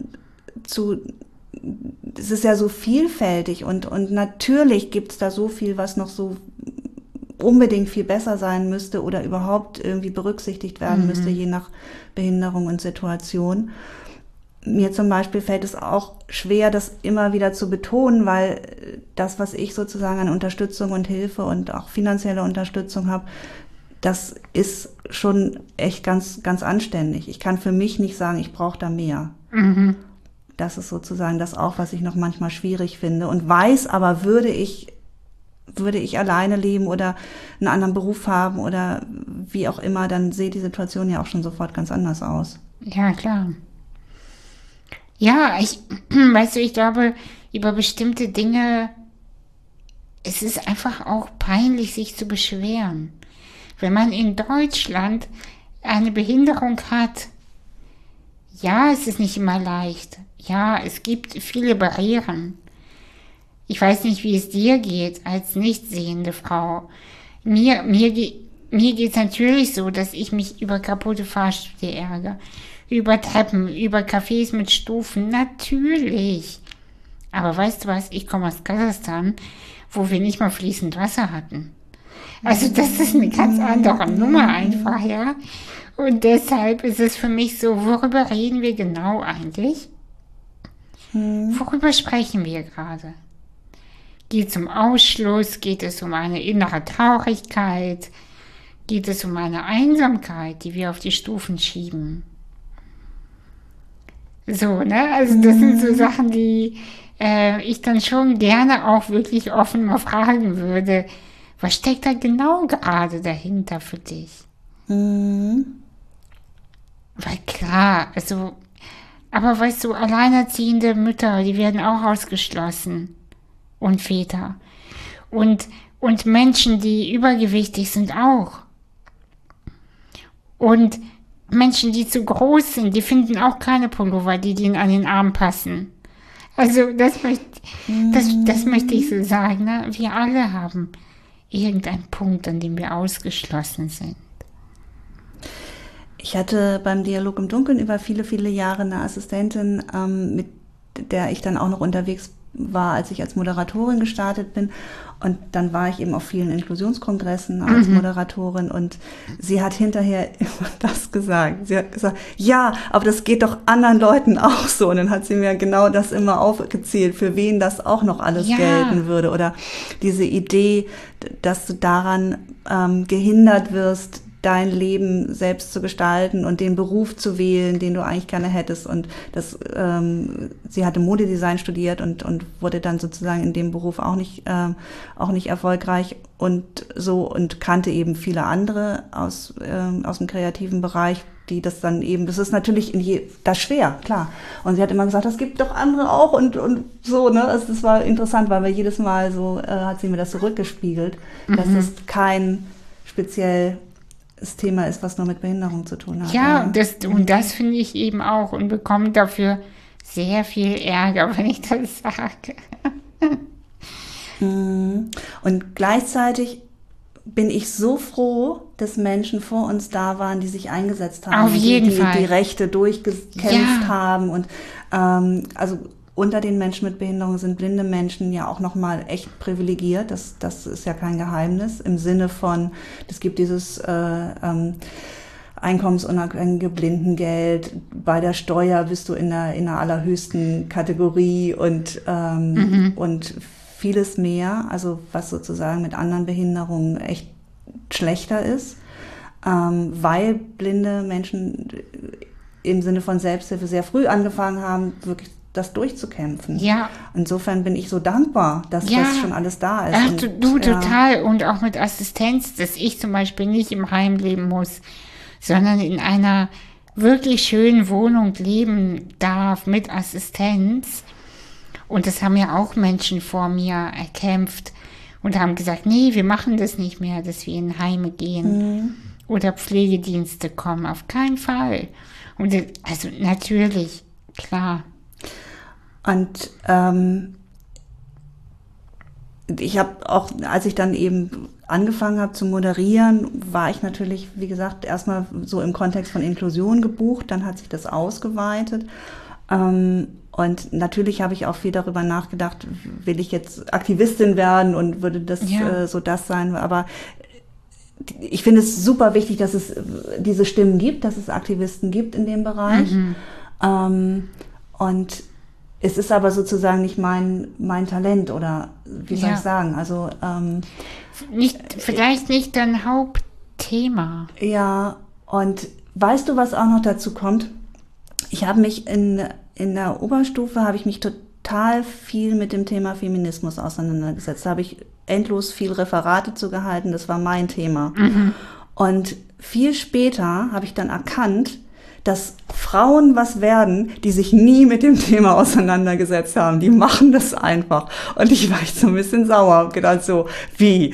es ist ja so vielfältig und natürlich gibt es da so viel, was noch so unbedingt viel besser sein müsste oder überhaupt irgendwie berücksichtigt werden müsste, je nach Behinderung und Situation. Mir zum Beispiel fällt es auch schwer, das immer wieder zu betonen, weil das, was ich sozusagen an Unterstützung und Hilfe und auch finanzielle Unterstützung habe, das ist schon echt ganz, ganz anständig. Ich kann für mich nicht sagen, ich brauche da mehr. Das ist sozusagen das auch, was ich noch manchmal schwierig finde und weiß, aber würde ich alleine leben oder einen anderen Beruf haben oder wie auch immer, dann sehe die Situation ja auch schon sofort ganz anders aus. Ja, klar. Ja, ich glaube, über bestimmte Dinge, es ist einfach auch peinlich, sich zu beschweren. Wenn man in Deutschland eine Behinderung hat, ja, es ist nicht immer leicht. Ja, es gibt viele Barrieren. Ich weiß nicht, wie es dir geht als nicht sehende Frau. Mir geht's natürlich so, dass ich mich über kaputte Fahrstühle ärgere. Über Treppen, über Cafés mit Stufen, natürlich. Aber weißt du was, ich komme aus Kasachstan, wo wir nicht mal fließend Wasser hatten. Also das ist eine ganz andere Nummer einfach, ja. Und deshalb ist es für mich so, worüber reden wir genau eigentlich? Worüber sprechen wir gerade? Geht es um Ausschluss? Geht es um eine innere Traurigkeit? Geht es um eine Einsamkeit, die wir auf die Stufen schieben? So, ne? Also das sind so Sachen, die ich dann schon gerne auch wirklich offen mal fragen würde. Was steckt da genau gerade dahinter für dich? Weil klar, also, aber weißt du, alleinerziehende Mütter, die werden auch ausgeschlossen. Und Väter. Und Menschen, die übergewichtig sind, auch. Und Menschen, die zu groß sind, die finden auch keine Pullover, die ihnen an den Arm passen. Also das möchte ich so sagen. Ne? Wir alle haben irgendeinen Punkt, an dem wir ausgeschlossen sind. Ich hatte beim Dialog im Dunkeln über viele, viele Jahre eine Assistentin, mit der ich dann auch noch unterwegs war, als ich als Moderatorin gestartet bin. Und dann war ich eben auf vielen Inklusionskongressen als Moderatorin und sie hat hinterher immer das gesagt. Sie hat gesagt, ja, aber das geht doch anderen Leuten auch so. Und dann hat sie mir genau das immer aufgezählt, für wen das auch noch alles gelten würde. Oder diese Idee, dass du daran gehindert wirst, dein Leben selbst zu gestalten und den Beruf zu wählen, den du eigentlich gerne hättest. Und sie hatte Modedesign studiert und wurde dann sozusagen in dem Beruf auch nicht erfolgreich und so und kannte eben viele andere aus dem kreativen Bereich, die das dann eben, das ist natürlich das schwer, klar. Und sie hat immer gesagt, das gibt doch andere auch und so, ne. Also das war interessant, weil wir jedes Mal so, hat sie mir das zurückgespiegelt, dass das kein speziell das Thema ist, was nur mit Behinderung zu tun hat. Ja, und das finde ich eben auch und bekomme dafür sehr viel Ärger, wenn ich das sage. Und gleichzeitig bin ich so froh, dass Menschen vor uns da waren, die sich eingesetzt haben. Auf jeden Fall. Die Rechte durchgekämpft haben. Und also unter den Menschen mit Behinderung sind blinde Menschen ja auch nochmal echt privilegiert. Das ist ja kein Geheimnis. Im Sinne von, es gibt dieses einkommensunabhängige Blindengeld. Bei der Steuer bist du in der allerhöchsten Kategorie und vieles mehr, also was sozusagen mit anderen Behinderungen echt schlechter ist, weil blinde Menschen im Sinne von Selbsthilfe sehr früh angefangen haben, wirklich das durchzukämpfen. Ja. Insofern bin ich so dankbar, dass das schon alles da ist. Ach, total. Und auch mit Assistenz, dass ich zum Beispiel nicht im Heim leben muss, sondern in einer wirklich schönen Wohnung leben darf mit Assistenz. Und das haben ja auch Menschen vor mir erkämpft und haben gesagt, nee, wir machen das nicht mehr, dass wir in Heime gehen oder Pflegedienste kommen. Auf keinen Fall. Und also natürlich, klar. Und ich habe auch, als ich dann eben angefangen habe zu moderieren, war ich natürlich, wie gesagt, erstmal so im Kontext von Inklusion gebucht, dann hat sich das ausgeweitet. Und natürlich habe ich auch viel darüber nachgedacht, will ich jetzt Aktivistin werden und würde das so das sein, aber ich finde es super wichtig, dass es diese Stimmen gibt, dass es Aktivisten gibt in dem Bereich. Und es ist aber sozusagen nicht mein Talent oder wie soll ich sagen, also vielleicht nicht dein Hauptthema. Ja, und weißt du, was auch noch dazu kommt? Ich habe mich in der Oberstufe habe ich mich total viel mit dem Thema Feminismus auseinandergesetzt. Da habe ich endlos viel Referate zu gehalten. Das war mein Thema. Und viel später habe ich dann erkannt, dass Frauen was werden, die sich nie mit dem Thema auseinandergesetzt haben. Die machen das einfach. Und ich war echt so ein bisschen sauer und gedacht so, wie?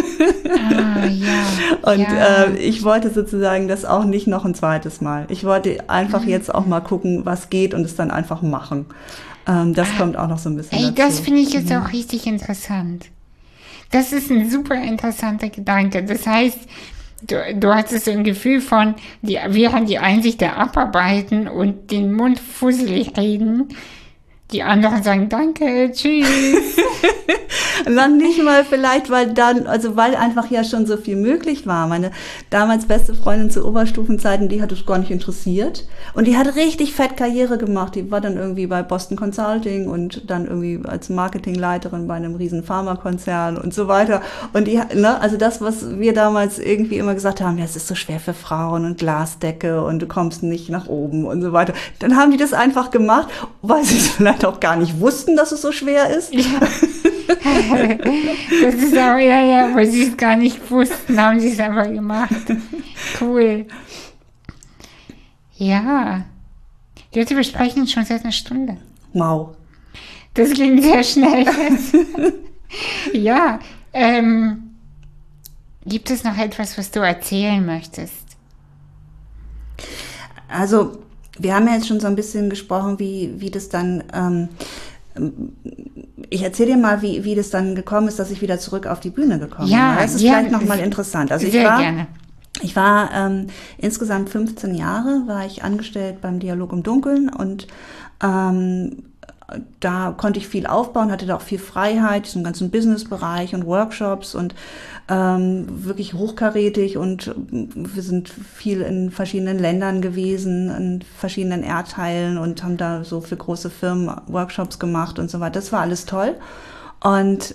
Und ich wollte sozusagen das auch nicht noch ein zweites Mal. Ich wollte einfach jetzt auch mal gucken, was geht und es dann einfach machen. Das kommt auch noch so ein bisschen dazu. Das finde ich jetzt auch richtig interessant. Das ist ein super interessanter Gedanke. Das heißt, du hattest so ein Gefühl von, wir haben die Einsicht der Abarbeiten und den Mund fusselig reden. Die anderen sagen Danke, tschüss. Dann nicht mal vielleicht, weil einfach ja schon so viel möglich war. Meine damals beste Freundin zu Oberstufenzeiten, die hat es gar nicht interessiert. Und die hat richtig fett Karriere gemacht. Die war dann irgendwie bei Boston Consulting und dann irgendwie als Marketingleiterin bei einem riesen Pharmakonzern und so weiter. Und also das, was wir damals irgendwie immer gesagt haben, ja, es ist so schwer für Frauen und Glasdecke und du kommst nicht nach oben und so weiter. Dann haben die das einfach gemacht, weil sie es vielleicht auch gar nicht wussten, dass es so schwer ist. Ja. Das ist auch, weil sie es gar nicht wussten, haben sie es einfach gemacht. Cool. Ja. Jetzt wir sprechen schon seit einer Stunde. Wow. Das ging sehr schnell. Ja. Gibt es noch etwas, was du erzählen möchtest? Also, wir haben ja jetzt schon so ein bisschen gesprochen, wie das dann, ich erzähle dir mal, wie das dann gekommen ist, dass ich wieder zurück auf die Bühne gekommen bin. Das ist vielleicht nochmal interessant. Also gerne. Ich war insgesamt 15 Jahre, war ich angestellt beim Dialog im Dunkeln und da konnte ich viel aufbauen, hatte da auch viel Freiheit, im ganzen Businessbereich und Workshops und wirklich hochkarätig und wir sind viel in verschiedenen Ländern gewesen, in verschiedenen Erdteilen und haben da so für große Firmen Workshops gemacht und so weiter. Das war alles toll. Und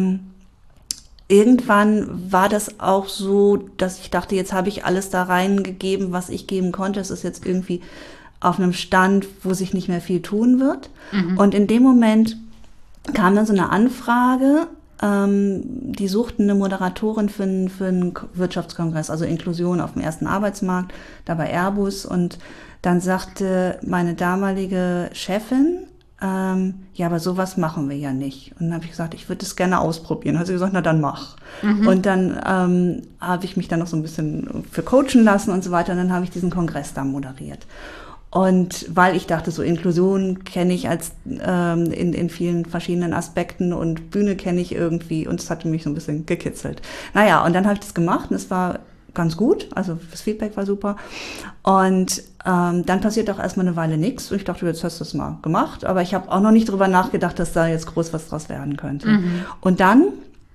irgendwann war das auch so, dass ich dachte, jetzt habe ich alles da reingegeben, was ich geben konnte. Es ist jetzt irgendwie auf einem Stand, wo sich nicht mehr viel tun wird. Und in dem Moment kam dann so eine Anfrage, die suchten eine Moderatorin für einen Wirtschaftskongress, also Inklusion auf dem ersten Arbeitsmarkt, da bei Airbus. Und dann sagte meine damalige Chefin, ja, aber sowas machen wir ja nicht. Und dann habe ich gesagt, ich würde das gerne ausprobieren. Hat sie gesagt, na dann mach. Und dann habe ich mich dann noch so ein bisschen für coachen lassen und so weiter. Und dann habe ich diesen Kongress da moderiert. Und weil ich dachte, so Inklusion kenne ich als in vielen verschiedenen Aspekten und Bühne kenne ich irgendwie und es hatte mich so ein bisschen gekitzelt. Naja, und dann habe ich das gemacht und es war ganz gut, also das Feedback war super. Und dann passiert auch erstmal eine Weile nichts. Und ich dachte, jetzt hast du es mal gemacht. Aber ich habe auch noch nicht drüber nachgedacht, dass da jetzt groß was draus werden könnte. Mhm. Und dann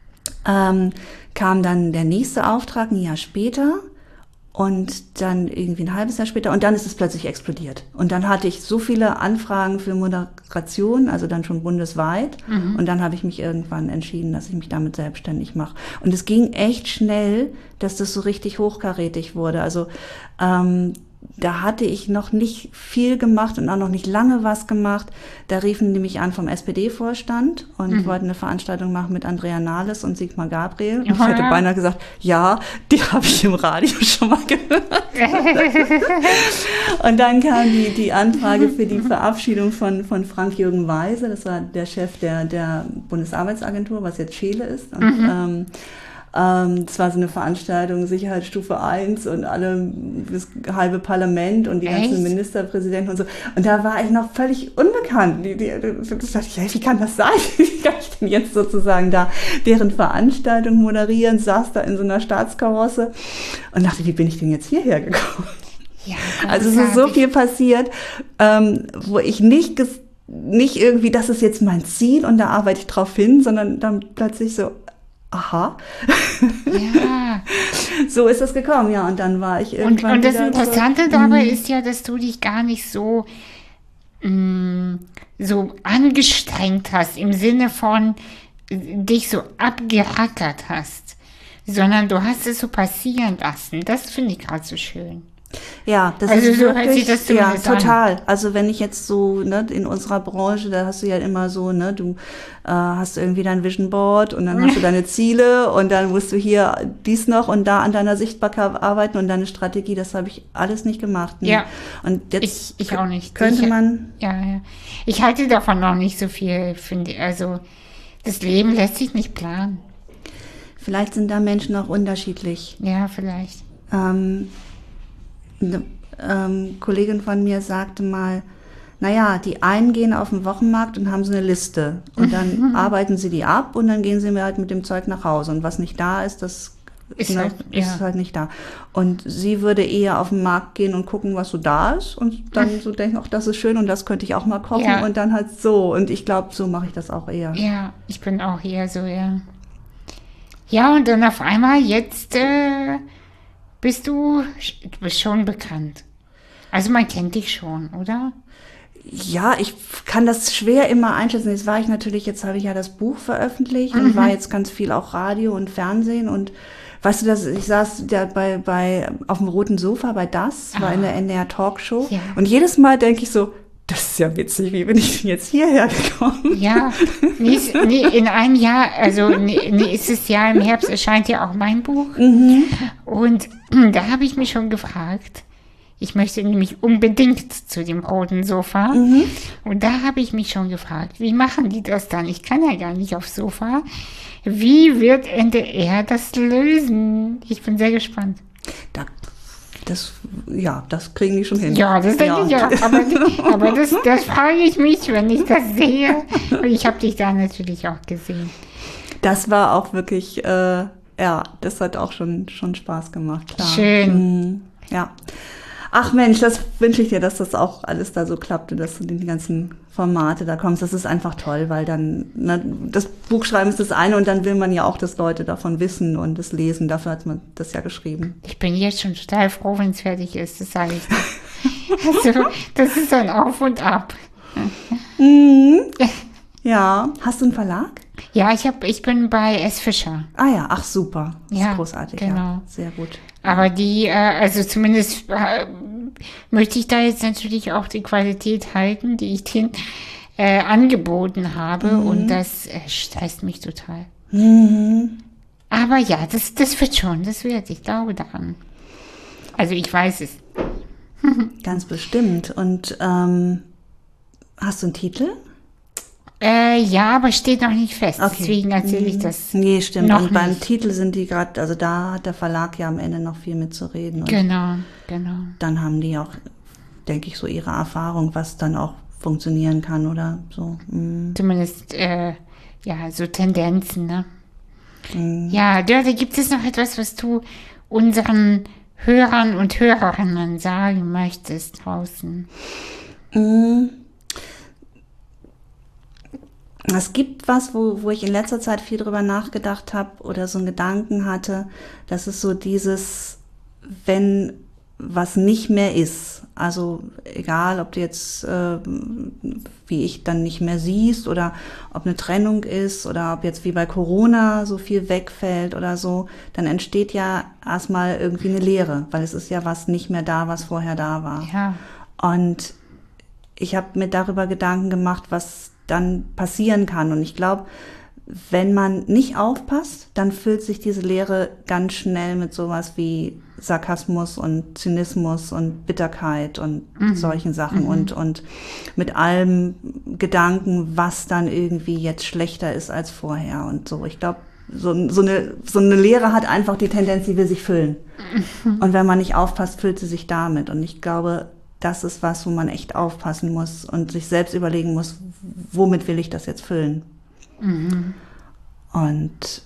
kam dann der nächste Auftrag ein Jahr später. Und dann irgendwie ein halbes Jahr später. Und dann ist es plötzlich explodiert. Und dann hatte ich so viele Anfragen für Moderation, also dann schon bundesweit. Mhm. Und dann habe ich mich irgendwann entschieden, dass ich mich damit selbstständig mache. Und es ging echt schnell, dass das so richtig hochkarätig wurde. Also da hatte ich noch nicht viel gemacht und auch noch nicht lange was gemacht. Da riefen die mich an vom SPD-Vorstand und wollten eine Veranstaltung machen mit Andrea Nahles und Sigmar Gabriel. Und ich hätte beinahe gesagt, ja, die habe ich im Radio schon mal gehört. Und dann kam die Anfrage für die Verabschiedung von Frank-Jürgen Weise. Das war der Chef der Bundesarbeitsagentur, was jetzt Scheele ist. Und es war so eine Veranstaltung, Sicherheitsstufe 1 und das halbe Parlament und die ganzen Ministerpräsidenten und so. Und da war ich noch völlig unbekannt. Da dachte ich, wie kann das sein? Wie kann ich denn jetzt sozusagen da deren Veranstaltung moderieren? Saß da in so einer Staatskarosse und dachte, wie bin ich denn jetzt hierher gekommen? Ja, also es ist so viel passiert, wo ich nicht irgendwie, das ist jetzt mein Ziel und da arbeite ich drauf hin, sondern dann plötzlich so, aha. Ja. So ist es gekommen, ja. Und dann war ich irgendwann. Und das Interessante dabei ist ja, dass du dich gar nicht so angestrengt hast, im Sinne von dich so abgerackert hast, sondern du hast es so passieren lassen. Das finde ich gerade so schön. Ja, das also ist so wirklich, hört sich das zumindest total. an. Also wenn ich jetzt so, in unserer Branche, da hast du ja immer so, du hast irgendwie dein Vision Board und dann hast du deine Ziele und dann musst du hier dies noch und da an deiner Sichtbarkeit arbeiten und deine Strategie, das habe ich alles nicht gemacht. Ne? Ja, und jetzt ich auch nicht. Könnte man... Ja. Ich halte davon noch nicht so viel, finde ich. Also das Leben lässt sich nicht planen. Vielleicht sind da Menschen auch unterschiedlich. Ja, vielleicht. Eine Kollegin von mir sagte mal, naja, die einen gehen auf den Wochenmarkt und haben so eine Liste und dann arbeiten sie die ab und dann gehen sie mir halt mit dem Zeug nach Hause und was nicht da ist, das ist halt nicht da. Und sie würde eher auf den Markt gehen und gucken, was so da ist und dann so denken, ach, das ist schön und das könnte ich auch mal kochen und dann halt so. Und ich glaube, so mache ich das auch eher. Ja, ich bin auch eher so, ja. Ja, und dann auf einmal jetzt du bist schon bekannt. Also man kennt dich schon, oder? Ja, ich kann das schwer immer einschätzen. Jetzt habe ich ja das Buch veröffentlicht und war jetzt ganz viel auch Radio und Fernsehen und weißt du, ich saß da auf dem roten Sofa bei war in der NDR Talkshow und jedes Mal denke ich so, das ist ja witzig, wie bin ich denn jetzt hierher gekommen? Ja, in einem Jahr, also nächstes Jahr im Herbst erscheint ja auch mein Buch. Und da habe ich mich schon gefragt, ich möchte nämlich unbedingt zu dem roten Sofa. Und da habe ich mich schon gefragt, wie machen die das dann? Ich kann ja gar nicht aufs Sofa. Wie wird NDR das lösen? Ich bin sehr gespannt. Das kriegen die schon hin. Ja, das denke ich auch. Aber das frage ich mich, wenn ich das sehe. Und ich habe dich da natürlich auch gesehen. Das war auch wirklich, das hat auch schon Spaß gemacht. Klar. Schön. Ja. Ach Mensch, das wünsche ich dir, dass das auch alles da so klappt und dass du in die ganzen Formate da kommst. Das ist einfach toll, weil dann, das Buchschreiben ist das eine und dann will man ja auch, dass Leute davon wissen und das lesen. Dafür hat man das ja geschrieben. Ich bin jetzt schon total froh, wenn es fertig ist, das sage ich dir. Also, das ist ein Auf und Ab. Ja, hast du einen Verlag? Ja, ich bin bei S. Fischer. Ah ja, ach super. Das ist großartig, genau. Ja. Sehr gut. Aber also zumindest möchte ich da jetzt natürlich auch die Qualität halten, die ich denen angeboten habe und das stresst mich total. Aber ja, das wird schon, ich glaube daran. Also ich weiß es. Ganz bestimmt. Und hast du einen Titel? Ja, aber steht noch nicht fest. Okay. Deswegen erzähle ich das. Nee, stimmt. Noch und beim nicht. Titel sind die gerade, also da hat der Verlag ja am Ende noch viel mitzureden. Und Genau. dann haben die auch denke ich, so ihre Erfahrung, was dann auch funktionieren kann oder so. Zumindest, so Tendenzen, ne? Ja, Dörte, gibt es noch etwas, was du unseren Hörern und Hörerinnen sagen möchtest draußen? Es gibt was, wo ich in letzter Zeit viel drüber nachgedacht habe oder so einen Gedanken hatte, das ist so dieses, wenn was nicht mehr ist, also egal, ob du jetzt, wie ich, dann nicht mehr siehst oder ob eine Trennung ist oder ob jetzt wie bei Corona so viel wegfällt oder so, dann entsteht ja erstmal irgendwie eine Leere, weil es ist ja was nicht mehr da, was vorher da war. Ja. Und ich habe mir darüber Gedanken gemacht, was dann passieren kann. Und ich glaube, wenn man nicht aufpasst, dann füllt sich diese Leere ganz schnell mit sowas wie Sarkasmus und Zynismus und Bitterkeit und solchen Sachen und mit allem Gedanken, was dann irgendwie jetzt schlechter ist als vorher und so. Ich glaube, so eine Leere hat einfach die Tendenz, sie will sich füllen. Und wenn man nicht aufpasst, füllt sie sich damit. Und ich glaube, das ist was, wo man echt aufpassen muss und sich selbst überlegen muss, womit will ich das jetzt füllen? Und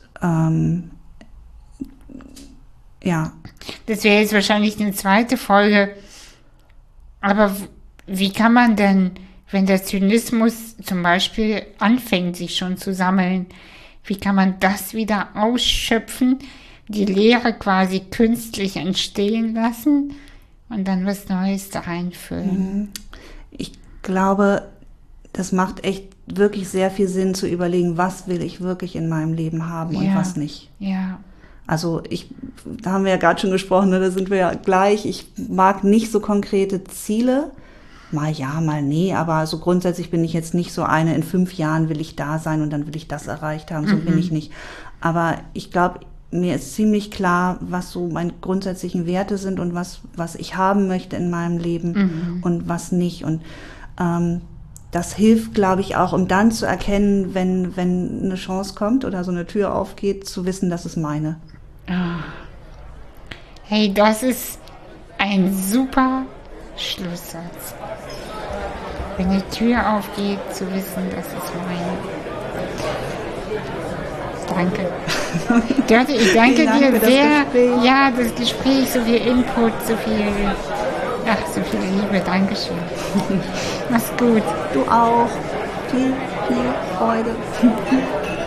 ja. Das wäre jetzt wahrscheinlich eine zweite Folge. Aber wie kann man denn, wenn der Zynismus zum Beispiel anfängt, sich schon zu sammeln, wie kann man das wieder ausschöpfen, die Leere quasi künstlich entstehen lassen und dann was Neues da reinfüllen? Ich glaube, das macht echt wirklich sehr viel Sinn zu überlegen, was will ich wirklich in meinem Leben haben und was nicht. Ja. Also da haben wir ja gerade schon gesprochen, ne, da sind wir ja gleich. Ich mag nicht so konkrete Ziele. Mal ja, mal nee, aber so grundsätzlich bin ich jetzt nicht so eine, in 5 Jahren will ich da sein und dann will ich das erreicht haben. So bin ich nicht. Aber ich glaube, mir ist ziemlich klar, was so meine grundsätzlichen Werte sind und was ich haben möchte in meinem Leben und was nicht. Und das hilft, glaube ich, auch, um dann zu erkennen, wenn eine Chance kommt oder so eine Tür aufgeht, zu wissen, das ist meine. Hey, das ist ein super Schlusssatz. Wenn die Tür aufgeht, zu wissen, das ist meine. Danke. Dörte, ich danke dir sehr. Ja, das Gespräch, so viel Input, so viel Liebe. Dankeschön. Mach's gut. Du auch. Viel Freude.